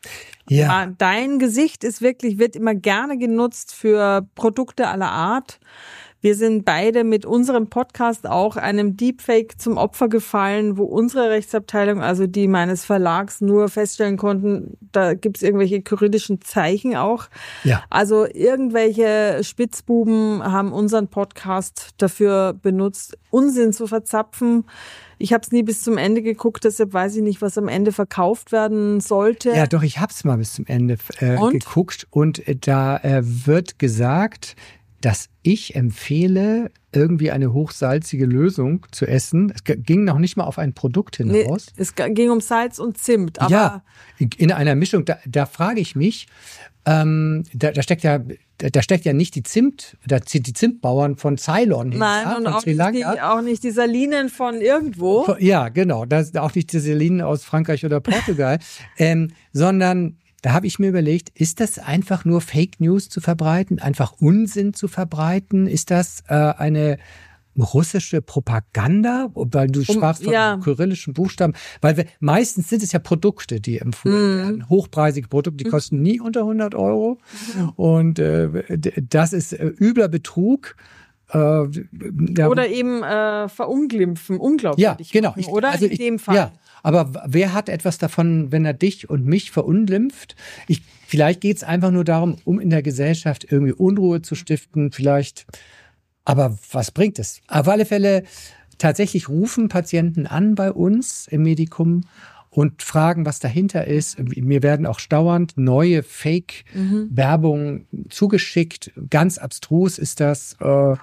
Ja. Dein Gesicht ist wirklich, wird immer gerne genutzt für Produkte aller Art. Wir sind beide mit unserem Podcast auch einem Deepfake zum Opfer gefallen, wo unsere Rechtsabteilung, also die meines Verlags, nur feststellen konnten, da gibt's irgendwelche kyrillischen Zeichen auch. Ja. Also irgendwelche Spitzbuben haben unseren Podcast dafür benutzt, Unsinn zu verzapfen. Ich habe es nie bis zum Ende geguckt, deshalb weiß ich nicht, was am Ende verkauft werden sollte. Ja, doch, ich habe es mal bis zum Ende äh, und? geguckt und äh, da äh, wird gesagt, dass ich empfehle, irgendwie eine hochsalzige Lösung zu essen. Es ging noch nicht mal auf ein Produkt hinaus. Nee, es ging um Salz und Zimt. Aber ja, in einer Mischung. Da, da frage ich mich, ähm, da, da steckt ja, da steckt ja nicht die Zimt, da zieht die Zimtbauern von Ceylon hin. Nein, ja, und auch nicht, die, auch nicht die Salinen von irgendwo. Ja, genau. Das ist auch nicht die Salinen aus Frankreich oder Portugal, ähm, sondern da habe ich mir überlegt, ist das einfach nur Fake News zu verbreiten, einfach Unsinn zu verbreiten? Ist das äh, eine russische Propaganda? Weil du um, sprachst von ja. kyrillischen Buchstaben. Weil wir, meistens sind es ja Produkte, die empfohlen mm. werden. Hochpreisige Produkte, die mm. kosten nie unter hundert Euro. Mm. Und äh, das ist äh, übler Betrug. Äh, ja. Oder eben äh, verunglimpfen, unglaubwürdig ja, genau. machen, oder? Also in ich, dem Fall. Ja. Aber wer hat etwas davon, wenn er dich und mich verunglimpft? Ich, vielleicht geht es einfach nur darum, um in der Gesellschaft irgendwie Unruhe zu stiften. Vielleicht, aber was bringt es? Auf alle Fälle, tatsächlich rufen Patienten an bei uns im Medikum und fragen, was dahinter ist. Mir werden auch dauernd neue Fake-Werbung mhm. zugeschickt. Ganz abstrus ist das. Äh,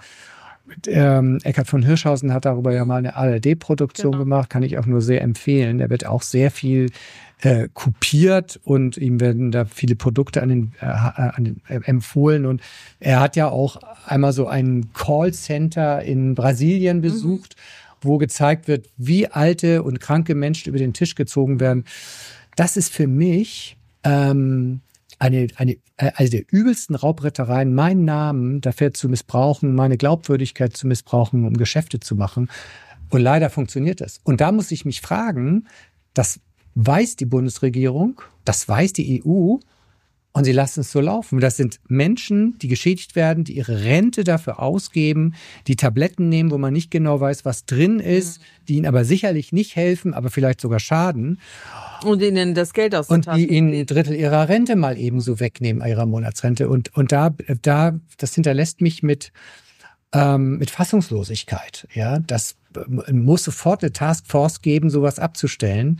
Ähm, Eckhard von Hirschhausen hat darüber ja mal eine A R D-Produktion genau. gemacht, kann ich auch nur sehr empfehlen. Der wird auch sehr viel äh, kopiert und ihm werden da viele Produkte an den, äh, an den äh, empfohlen. Und er hat ja auch einmal so ein Callcenter in Brasilien besucht, mhm. wo gezeigt wird, wie alte und kranke Menschen über den Tisch gezogen werden. Das ist für mich ähm, Eine, eine, also der übelsten Raubrettereien, meinen Namen dafür zu missbrauchen, meine Glaubwürdigkeit zu missbrauchen, um Geschäfte zu machen. Und leider funktioniert das. Und da muss ich mich fragen, das weiß die Bundesregierung, das weiß die E U und sie lassen es so laufen. Das sind Menschen, die geschädigt werden, die ihre Rente dafür ausgeben, die Tabletten nehmen, wo man nicht genau weiß, was drin ist, die ihnen aber sicherlich nicht helfen, aber vielleicht sogar schaden. Und ihnen das Geld aus der Und die ihnen ein Drittel ihrer Rente mal ebenso wegnehmen, ihrer Monatsrente. Und, und da, da, das hinterlässt mich mit, ähm, mit Fassungslosigkeit. Ja, das muss sofort eine Taskforce geben, sowas abzustellen.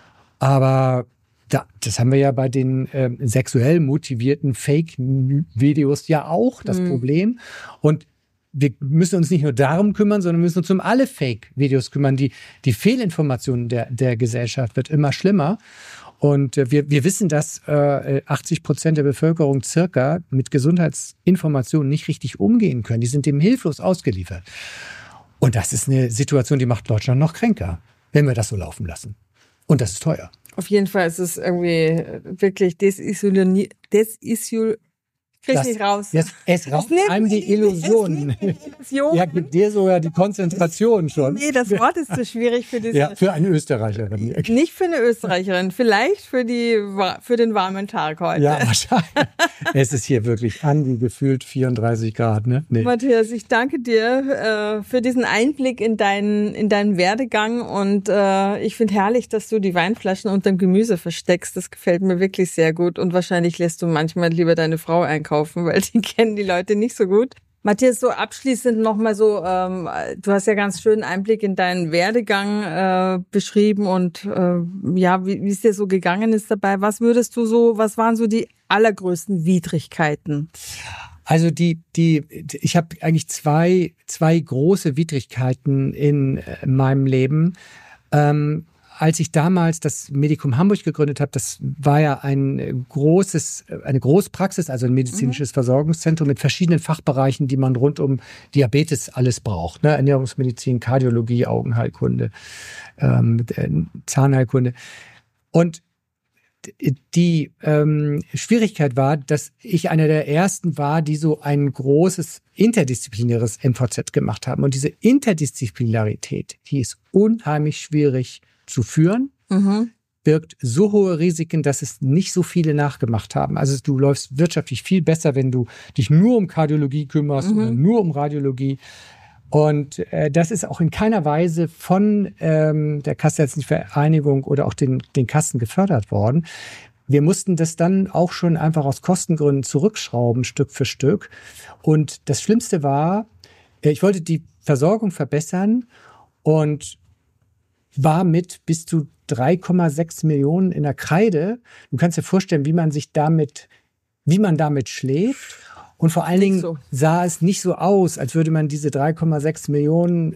Aber da, das haben wir ja bei den äh, sexuell motivierten Fake-Videos ja auch, das mhm. Problem. Und wir müssen uns nicht nur darum kümmern, sondern müssen uns um alle Fake-Videos kümmern. Die, die Fehlinformation der, der Gesellschaft wird immer schlimmer. Und äh, wir, wir wissen, dass äh, achtzig Prozent der Bevölkerung circa mit Gesundheitsinformationen nicht richtig umgehen können. Die sind dem hilflos ausgeliefert. Und das ist eine Situation, die macht Deutschland noch kränker, wenn wir das so laufen lassen. Und das ist teuer. Auf jeden Fall ist es irgendwie wirklich desillusioniert. Desillusioniert. Krieg ich nicht raus. Jetzt, es raubt einem die Illusion. Die Illusion. Ja, gibt dir sogar die Konzentration schon. Nee, das Wort ist zu schwierig für diese. Ja, für eine Österreicherin. Nicht für eine Österreicherin, vielleicht für die, für den warmen Tag heute. Ja, wahrscheinlich. Es ist hier wirklich an wie gefühlt vierunddreißig Grad, ne? Nee. Matthias, ich danke dir äh, für diesen Einblick in deinen, in deinen Werdegang und äh, ich finde herrlich, dass du die Weinflaschen unterm Gemüse versteckst. Das gefällt mir wirklich sehr gut und wahrscheinlich lässt du manchmal lieber deine Frau einkaufen, weil die kennen die Leute nicht so gut. Matthias, so abschließend nochmal so, ähm, du hast ja ganz schön Einblick in deinen Werdegang äh, beschrieben und äh, ja, wie wie es dir so gegangen ist dabei. Was würdest du so, was waren so die allergrößten Widrigkeiten? Also die, die, ich habe eigentlich zwei, zwei große Widrigkeiten in meinem Leben. Ähm, als ich damals das Medikum Hamburg gegründet habe, das war ja ein großes, eine Großpraxis, also ein medizinisches mhm. Versorgungszentrum mit verschiedenen Fachbereichen, die man rund um Diabetes alles braucht. Ne? Ernährungsmedizin, Kardiologie, Augenheilkunde, ähm, Zahnheilkunde. Und die ähm, Schwierigkeit war, dass ich einer der ersten war, die so ein großes interdisziplinäres M V Z gemacht haben. Und diese Interdisziplinarität, die ist unheimlich schwierig zu führen, mhm. birgt so hohe Risiken, dass es nicht so viele nachgemacht haben. Also du läufst wirtschaftlich viel besser, wenn du dich nur um Kardiologie kümmerst mhm. oder nur um Radiologie. Und äh, das ist auch in keiner Weise von ähm, der Kassenärztlichen Vereinigung oder auch den, den Kassen gefördert worden. Wir mussten das dann auch schon einfach aus Kostengründen zurückschrauben, Stück für Stück. Und das Schlimmste war, ich wollte die Versorgung verbessern und war mit bis zu drei Komma sechs Millionen in der Kreide. Du kannst dir vorstellen, wie man sich damit, wie man damit schläft. Und vor allen Dingen so. sah es nicht so aus, als würde man diese drei Komma sechs Millionen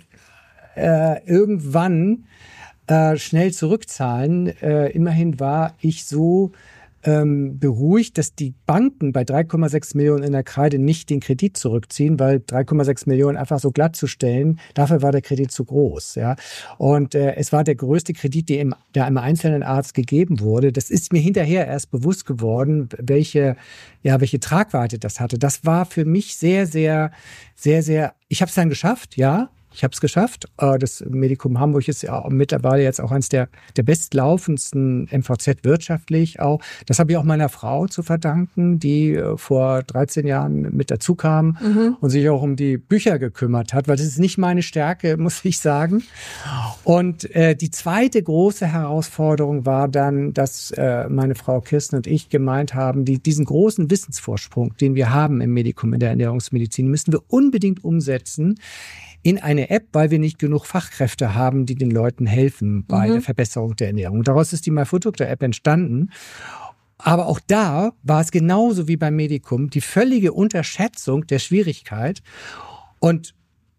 äh, irgendwann äh, schnell zurückzahlen. Äh, immerhin war ich so ähm, beruhigt, dass die Banken bei drei Komma sechs Millionen in der Kreide nicht den Kredit zurückziehen, weil drei Komma sechs Millionen einfach so glatt zu stellen, dafür war der Kredit zu groß. Ja. Und äh, es war der größte Kredit, der, im, der einem einzelnen Arzt gegeben wurde. Das ist mir hinterher erst bewusst geworden, welche, ja, welche Tragweite das hatte. Das war für mich sehr, sehr, sehr, sehr, ich habe es dann geschafft, ja. Ich habe es geschafft. Das Medikum Hamburg ist ja mittlerweile jetzt auch eines der, der bestlaufendsten M V Z wirtschaftlich auch. Das habe ich auch meiner Frau zu verdanken, die vor dreizehn Jahren mit dazu kam mhm. und sich auch um die Bücher gekümmert hat, weil das ist nicht meine Stärke, muss ich sagen. Und äh, die zweite große Herausforderung war dann, dass äh, meine Frau Kirsten und ich gemeint haben, die, diesen großen Wissensvorsprung, den wir haben im Medikum, in der Ernährungsmedizin, müssen wir unbedingt umsetzen in eine App, weil wir nicht genug Fachkräfte haben, die den Leuten helfen bei mhm. der Verbesserung der Ernährung. Daraus ist die MyFoodDoctor-App entstanden. Aber auch da war es genauso wie beim Medikum die völlige Unterschätzung der Schwierigkeit. Und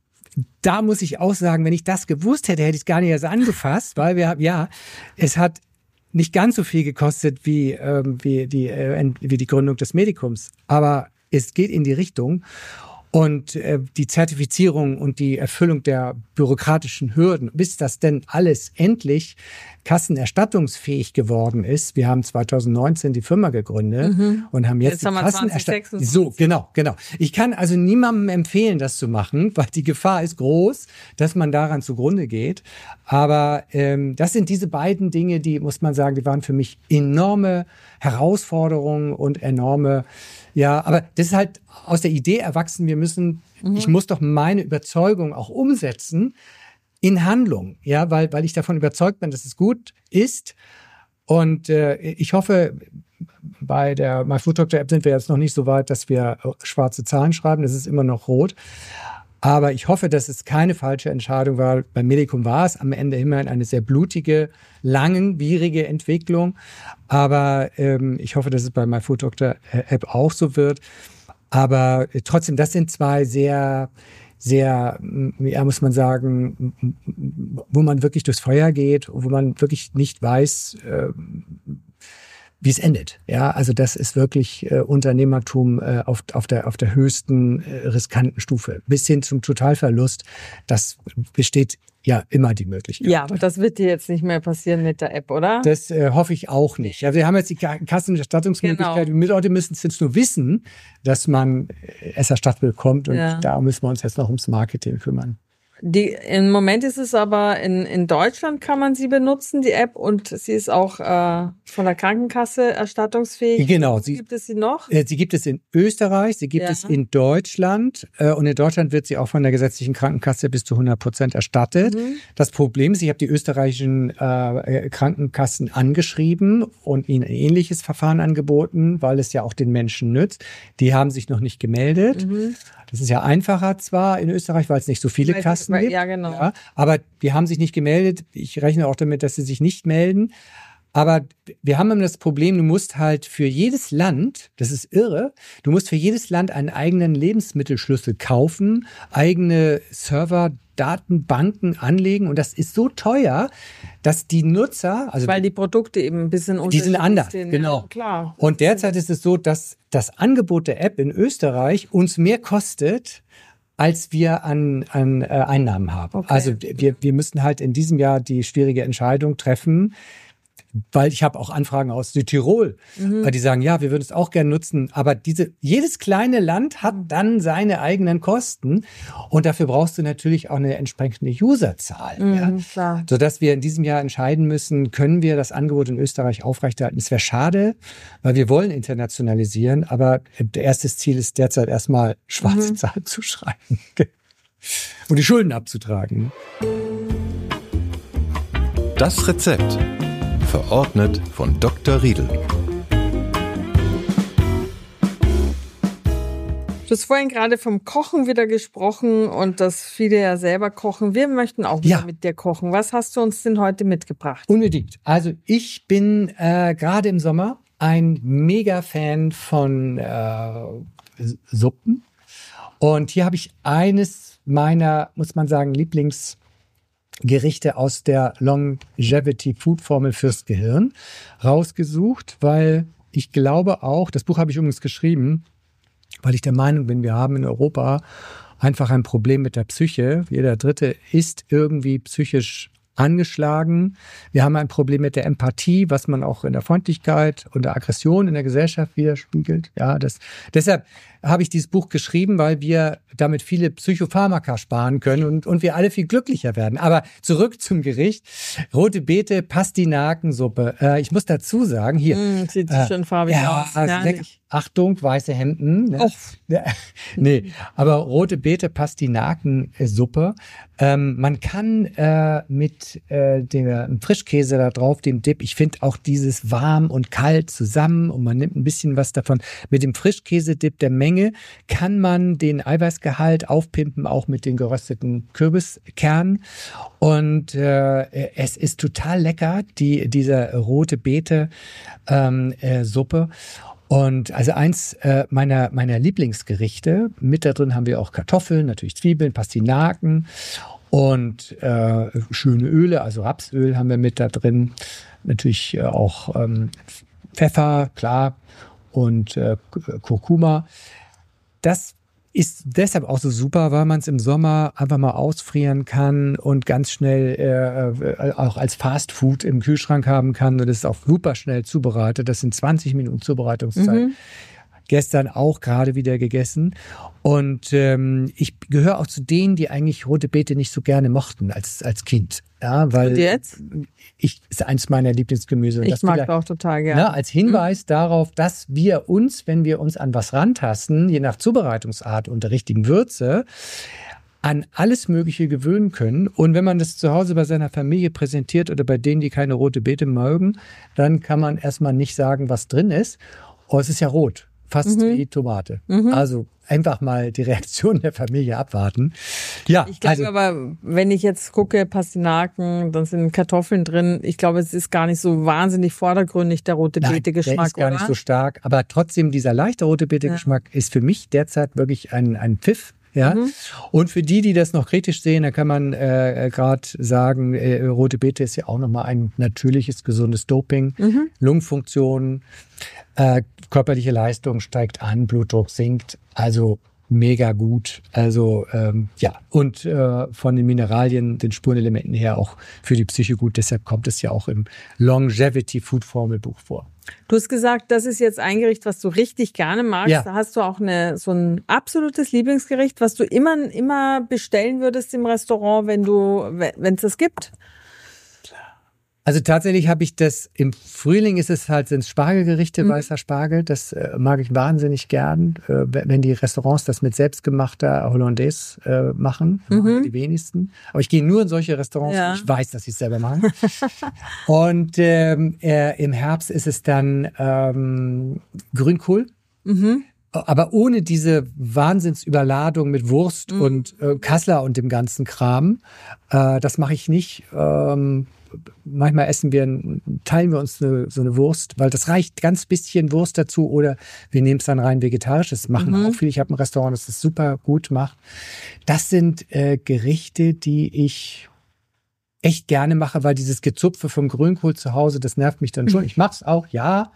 da muss ich auch sagen, wenn ich das gewusst hätte, hätte ich es gar nicht erst angefasst, weil wir, ja, es hat nicht ganz so viel gekostet wie, ähm, wie, die, äh, wie die Gründung des Medikums. Aber es geht in die Richtung. Und äh, die Zertifizierung und die Erfüllung der bürokratischen Hürden, bis das denn alles endlich kassenerstattungsfähig geworden ist. Wir haben zweitausendneunzehn die Firma gegründet mhm. und haben jetzt, jetzt die Kassenerstattung. So, genau, genau. Ich kann also niemandem empfehlen, das zu machen, weil die Gefahr ist groß, dass man daran zugrunde geht. Aber ähm, das sind diese beiden Dinge, die, muss man sagen, die waren für mich enorme Herausforderungen und enorme, ja, aber das ist halt aus der Idee erwachsen, wir müssen, mhm. ich muss doch meine Überzeugung auch umsetzen in Handlung, ja, weil, weil ich davon überzeugt bin, dass es gut ist. Und äh, ich hoffe, bei der MyFoodDoctor-App sind wir jetzt noch nicht so weit, dass wir schwarze Zahlen schreiben, das ist immer noch rot. Aber ich hoffe, dass es keine falsche Entscheidung war. Beim Medikum war es am Ende immerhin eine sehr blutige, langwierige Entwicklung. Aber ähm, ich hoffe, dass es bei MyFoodDoctor-App auch so wird. Aber äh, trotzdem, das sind zwei sehr, sehr, ja, muss man sagen, wo man wirklich durchs Feuer geht, wo man wirklich nicht weiß, äh, wie es endet. Ja, also das ist wirklich äh, Unternehmertum äh, auf, auf, der, auf der höchsten äh, riskanten Stufe. Bis hin zum Totalverlust, das besteht ja immer die Möglichkeit. Ja, aber das wird dir jetzt nicht mehr passieren mit der App, oder? Das äh, hoffe ich auch nicht. Ja, wir haben jetzt die Kassenerstattungsmöglichkeit. Genau. Die Leute müssen es jetzt nur wissen, dass man es erstattet bekommt. Und ja. da müssen wir uns jetzt noch ums Marketing kümmern. Die, im Moment ist es aber, in, in Deutschland kann man sie benutzen, die App, und sie ist auch äh, Von der Krankenkasse erstattungsfähig. Genau. Sie, gibt es sie noch? Äh, sie gibt es in Österreich, sie gibt ja. es in Deutschland äh, und in Deutschland wird sie auch von der gesetzlichen Krankenkasse bis zu hundert Prozent erstattet. Mhm. Das Problem ist, ich habe die österreichischen äh, Krankenkassen angeschrieben und ihnen ein ähnliches Verfahren angeboten, weil es ja auch den Menschen nützt. Die haben sich noch nicht gemeldet. Mhm. Das ist ja einfacher zwar in Österreich, weil es nicht so viele weil, Kassen weil, gibt. Ja, genau. Ja, aber die haben sich nicht gemeldet. Ich rechne auch damit, dass sie sich nicht melden. Aber wir haben immer das Problem, du musst halt für jedes Land, das ist irre, du musst für jedes Land einen eigenen Lebensmittelschlüssel kaufen, eigene Server, Datenbanken anlegen und das ist so teuer, dass die Nutzer, also weil die Produkte eben ein bisschen unterschiedlich sind, die sind anders, sind, genau. Ja, klar. Und derzeit ist es so, dass das Angebot der App in Österreich uns mehr kostet, als wir an, an äh, Einnahmen haben. Okay. Also wir, wir müssen halt in diesem Jahr die schwierige Entscheidung treffen, weil ich habe auch Anfragen aus Südtirol, mhm. weil die sagen, ja, wir würden es auch gerne nutzen, aber diese jedes kleine Land hat dann seine eigenen Kosten und dafür brauchst du natürlich auch eine entsprechende Userzahl, mhm, ja? Klar. Sodass wir in diesem Jahr entscheiden müssen, können wir das Angebot in Österreich aufrechterhalten. Es wäre schade, weil wir wollen internationalisieren, aber erstes Ziel ist derzeit erstmal schwarze mhm. Zahlen zu schreiben und die Schulden abzutragen. Das Rezept. Verordnet von Doktor Riedel. Du hast vorhin gerade vom Kochen wieder gesprochen und dass viele ja selber kochen. Wir möchten auch ja. wieder mit dir kochen. Was hast du uns denn heute mitgebracht? Unbedingt. Also ich bin äh, gerade im Sommer ein Mega-Fan von äh, Suppen. Und hier habe ich eines meiner, muss man sagen, Lieblings Gerichte aus der Longevity Food Formel fürs Gehirn rausgesucht, weil ich glaube auch, das Buch habe ich übrigens geschrieben, weil ich der Meinung bin, wir haben in Europa einfach ein Problem mit der Psyche. Jeder Dritte ist irgendwie psychisch angeschlagen. Wir haben ein Problem mit der Empathie, was man auch in der Freundlichkeit und der Aggression in der Gesellschaft widerspiegelt. Ja, das, deshalb habe ich dieses Buch geschrieben, weil wir damit viele Psychopharmaka sparen können und, und wir alle viel glücklicher werden. Aber zurück zum Gericht. Rote Beete, Pastinakensuppe. Äh, ich muss dazu sagen, hier. Mm, sieht äh, schön farbig ja, aus. Also lecker. Achtung, weiße Hemden. Ne? Oh. Nee, aber rote Beete, Pastinakensuppe. Ähm, man kann äh, mit äh, dem Frischkäse da drauf, dem Dip, ich finde auch dieses warm und kalt zusammen und man nimmt ein bisschen was davon. Mit dem Frischkäse-Dip der Menge kann man den Eiweißgehalt aufpimpen, auch mit den gerösteten Kürbiskernen. Und äh, es ist total lecker, die, diese rote Beete ähm, äh, Suppe. Und also eins äh, meiner, meiner Lieblingsgerichte, mit da drin haben wir auch Kartoffeln, natürlich Zwiebeln, Pastinaken und äh, schöne Öle, also Rapsöl haben wir mit da drin, natürlich äh, auch ähm, Pfeffer, klar, und äh, Kurkuma. Das ist deshalb auch so super, weil man es im Sommer einfach mal ausfrieren kann und ganz schnell äh, auch als Fastfood im Kühlschrank haben kann. Und das ist auch super schnell zubereitet. Das sind zwanzig Minuten Zubereitungszeit. Mhm. Gestern auch gerade wieder gegessen. Und ähm, ich gehöre auch zu denen, die eigentlich rote Beete nicht so gerne mochten als, als Kind. Ja, weil und jetzt? Ich ist eins meiner Lieblingsgemüse. Und ich das mag es auch total gerne. Na, als Hinweis mhm. darauf, dass wir uns, wenn wir uns an was rantasten, je nach Zubereitungsart und der richtigen Würze, an alles Mögliche gewöhnen können. Und wenn man das zu Hause bei seiner Familie präsentiert oder bei denen, die keine rote Beete mögen, dann kann man erstmal nicht sagen, was drin ist. Oh, es ist ja rot. Fast mhm. wie Tomate. Mhm. Also einfach mal die Reaktion der Familie abwarten. Ja, ich glaube also, aber, wenn ich jetzt gucke, Pastinaken, dann sind Kartoffeln drin. Ich glaube, es ist gar nicht so wahnsinnig vordergründig, der rote Beete-Geschmack. Der ist gar oder? nicht so stark. Aber trotzdem, dieser leichte rote Beete-Geschmack ja. ist für mich derzeit wirklich ein, ein Pfiff. Ja, mhm. Und für die, die das noch kritisch sehen, da kann man äh, gerade sagen, äh, rote Beete ist ja auch nochmal ein natürliches, gesundes Doping. Mhm. Lungenfunktion, äh, körperliche Leistung steigt an, Blutdruck sinkt. Also mega gut. Also ähm, ja, und äh, von den Mineralien, den Spurenelementen her auch für die Psyche gut. Deshalb kommt es ja auch im Longevity Food Formel Buch vor. Du hast gesagt, das ist jetzt ein Gericht, was du richtig gerne magst. Ja. Da hast du auch eine, so ein absolutes Lieblingsgericht, was du immer, immer bestellen würdest im Restaurant, wenn du, wenn es das gibt? Also tatsächlich habe ich das, im Frühling ist es halt, sind Spargelgerichte, mhm. weißer Spargel, das äh, mag ich wahnsinnig gern, äh, wenn die Restaurants das mit selbstgemachter Hollandaise äh, machen, mhm. die wenigsten. Aber ich gehe nur in solche Restaurants, ja. wo ich weiß, dass sie es selber machen. Und ähm, äh, im Herbst ist es dann ähm, Grünkohl. Mhm. Aber ohne diese Wahnsinnsüberladung mit Wurst mhm. und äh, Kassler und dem ganzen Kram. Äh, das mache ich nicht. Ähm, manchmal essen wir, teilen wir uns eine, so eine Wurst, weil das reicht ganz bisschen Wurst dazu oder wir nehmen es dann rein vegetarisch. Das machen mhm. auch viele. Ich habe ein Restaurant, das das super gut macht. Das sind äh, Gerichte, die ich echt gerne mache, weil dieses Gezupfe vom Grünkohl zu Hause, das nervt mich dann schon. Ich mache es auch, ja,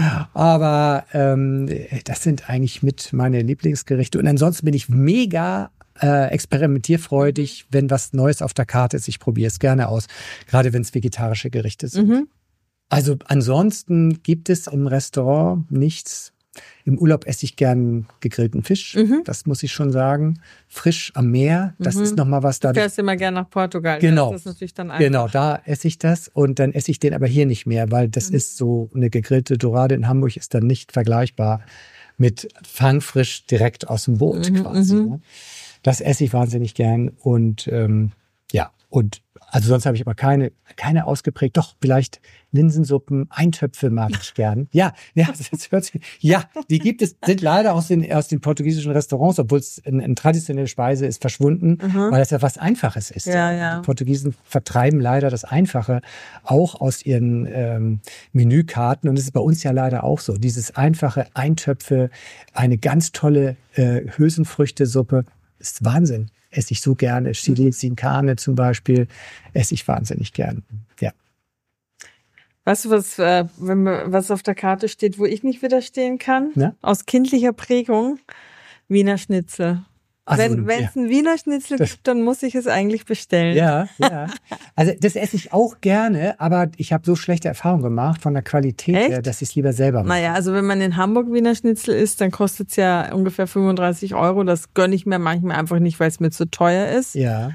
aber ähm, das sind eigentlich mit meine Lieblingsgerichte. Und ansonsten bin ich mega äh, experimentierfreudig, wenn was Neues auf der Karte ist. Ich probiere es gerne aus, gerade wenn es vegetarische Gerichte sind. Mhm. Also ansonsten gibt es im Restaurant nichts. Im Urlaub esse ich gern gegrillten Fisch, mhm. das muss ich schon sagen. Frisch am Meer, das mhm. ist nochmal was da. Du fährst immer gern nach Portugal. Genau, das ist natürlich dann einfach. Genau, da esse ich das und dann esse ich den aber hier nicht mehr, weil das mhm. ist so, eine gegrillte Dorade in Hamburg ist dann nicht vergleichbar mit fangfrisch direkt aus dem Boot mhm. quasi. Ne? Das esse ich wahnsinnig gern und ähm, ja, und also sonst habe ich aber keine, keine ausgeprägt. Doch, vielleicht Linsensuppen, Eintöpfe mag ich gern. Ja, ja, das hört sich, ja, die gibt es, sind leider aus den, aus den portugiesischen Restaurants, obwohl es eine, eine traditionelle Speise ist, verschwunden, mhm. weil das ja was Einfaches ist. Ja, ja. Die Portugiesen vertreiben leider das Einfache auch aus ihren ähm, Menükarten und das ist bei uns ja leider auch so. Dieses einfache Eintöpfe, eine ganz tolle äh, Hülsenfrüctesuppe, ist Wahnsinn. Esse ich so gerne. Chili sin Carne zum Beispiel esse ich wahnsinnig gern. Ja. Weißt du, was, äh, wenn man, was auf der Karte steht, wo ich nicht widerstehen kann? Ja? Aus kindlicher Prägung? Wiener Schnitzel. Also, wenn wenn es ja. ein Wiener Schnitzel das, gibt, dann muss ich es eigentlich bestellen. Ja, ja. Also das esse ich auch gerne, aber ich habe so schlechte Erfahrungen gemacht von der Qualität Echt? her, dass ich es lieber selber mache. Naja, also wenn man in Hamburg Wiener Schnitzel isst, dann kostet es ja ungefähr fünfunddreißig Euro. Das gönne ich mir manchmal einfach nicht, weil es mir zu teuer ist. Ja.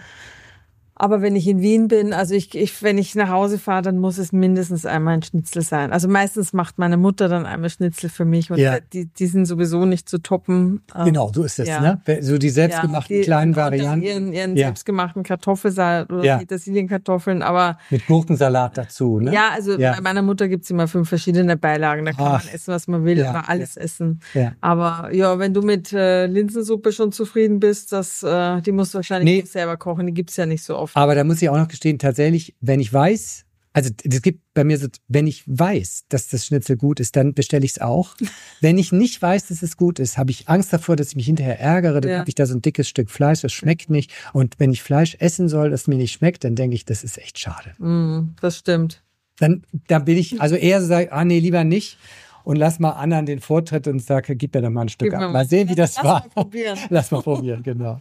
Aber wenn ich in Wien bin, also ich, ich, wenn ich nach Hause fahre, dann muss es mindestens einmal ein Schnitzel sein. Also meistens macht meine Mutter dann einmal Schnitzel für mich und ja. die, die sind sowieso nicht zu toppen. Genau, so ist es, ja. ne? So die selbstgemachten ja, die, kleinen Varianten. Ihren, ihren ja. selbstgemachten Kartoffelsalat oder ja. Petersilienkartoffeln, aber mit Gurkensalat dazu, ne? Ja, also ja. bei meiner Mutter gibt's immer fünf verschiedene Beilagen. Da kann Ach. man essen, was man will, ja. oder alles ja. essen. Ja. Aber ja, wenn du mit äh, Linsensuppe schon zufrieden bist, das, äh, die musst du wahrscheinlich nee. nicht selber kochen. Die gibt's ja nicht so oft. Aber da muss ich auch noch gestehen, tatsächlich, wenn ich weiß, also es gibt bei mir so, wenn ich weiß, dass das Schnitzel gut ist, dann bestelle ich es auch. Wenn ich nicht weiß, dass es gut ist, habe ich Angst davor, dass ich mich hinterher ärgere. Dann ja. habe ich da so ein dickes Stück Fleisch, das schmeckt nicht. Und wenn ich Fleisch essen soll, das mir nicht schmeckt, dann denke ich, das ist echt schade. Mm, das stimmt. Dann, dann bin ich, also eher so sagen, ah nee, lieber nicht. Und lass mal anderen den Vortritt und sage, gib mir doch mal ein Stück gib ab. Mal sehen, wie das lass war. Mal probieren. Lass mal probieren, genau.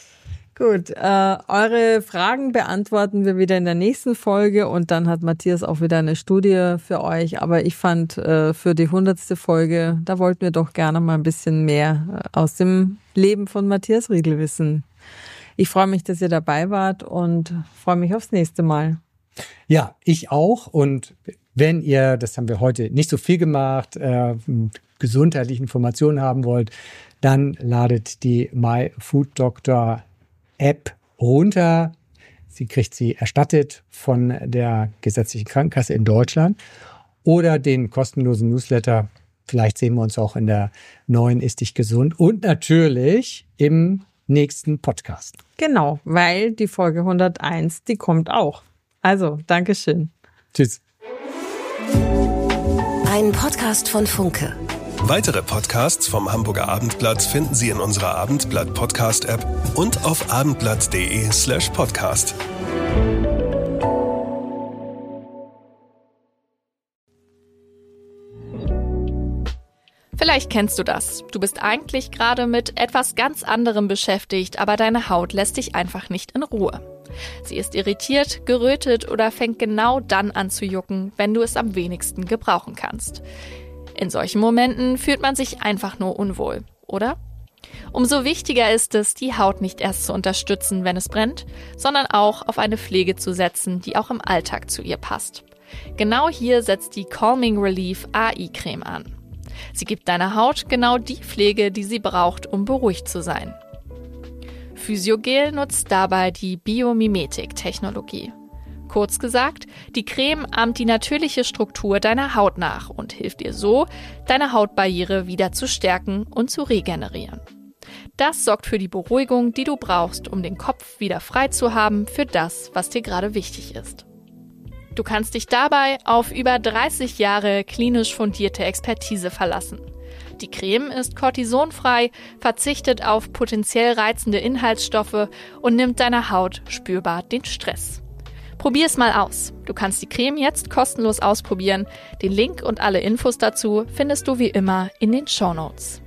Gut, äh, eure Fragen beantworten wir wieder in der nächsten Folge und dann hat Matthias auch wieder eine Studie für euch. Aber ich fand äh, für die hundertste Folge, da wollten wir doch gerne mal ein bisschen mehr äh, aus dem Leben von Matthias Riedl wissen. Ich freue mich, dass ihr dabei wart und freue mich aufs nächste Mal. Ja, ich auch. Und wenn ihr, das haben wir heute nicht so viel gemacht, äh, gesundheitliche Informationen haben wollt, dann ladet die MyFoodDoctor App runter. Sie kriegt sie erstattet von der gesetzlichen Krankenkasse in Deutschland oder den kostenlosen Newsletter. Vielleicht sehen wir uns auch in der neuen Ist dich gesund und natürlich im nächsten Podcast. Genau, weil die Folge hunderteins, die kommt auch. Also, Dankeschön. Tschüss. Ein Podcast von Funke. Weitere Podcasts vom Hamburger Abendblatt finden Sie in unserer Abendblatt-Podcast-App und auf abendblatt.de slash podcast. Vielleicht kennst du das. Du bist eigentlich gerade mit etwas ganz anderem beschäftigt, aber deine Haut lässt dich einfach nicht in Ruhe. Sie ist irritiert, gerötet oder fängt genau dann an zu jucken, wenn du es am wenigsten gebrauchen kannst. In solchen Momenten fühlt man sich einfach nur unwohl, oder? Umso wichtiger ist es, die Haut nicht erst zu unterstützen, wenn es brennt, sondern auch auf eine Pflege zu setzen, die auch im Alltag zu ihr passt. Genau hier setzt die Calming Relief A I-Creme an. Sie gibt deiner Haut genau die Pflege, die sie braucht, um beruhigt zu sein. Physiogel nutzt dabei die Biomimetik-Technologie. Kurz gesagt, die Creme ahmt die natürliche Struktur deiner Haut nach und hilft dir so, deine Hautbarriere wieder zu stärken und zu regenerieren. Das sorgt für die Beruhigung, die du brauchst, um den Kopf wieder frei zu haben für das, was dir gerade wichtig ist. Du kannst dich dabei auf über dreißig Jahre klinisch fundierte Expertise verlassen. Die Creme ist kortisonfrei, verzichtet auf potenziell reizende Inhaltsstoffe und nimmt deiner Haut spürbar den Stress. Probier's mal aus. Du kannst die Creme jetzt kostenlos ausprobieren. Den Link und alle Infos dazu findest du wie immer in den Shownotes.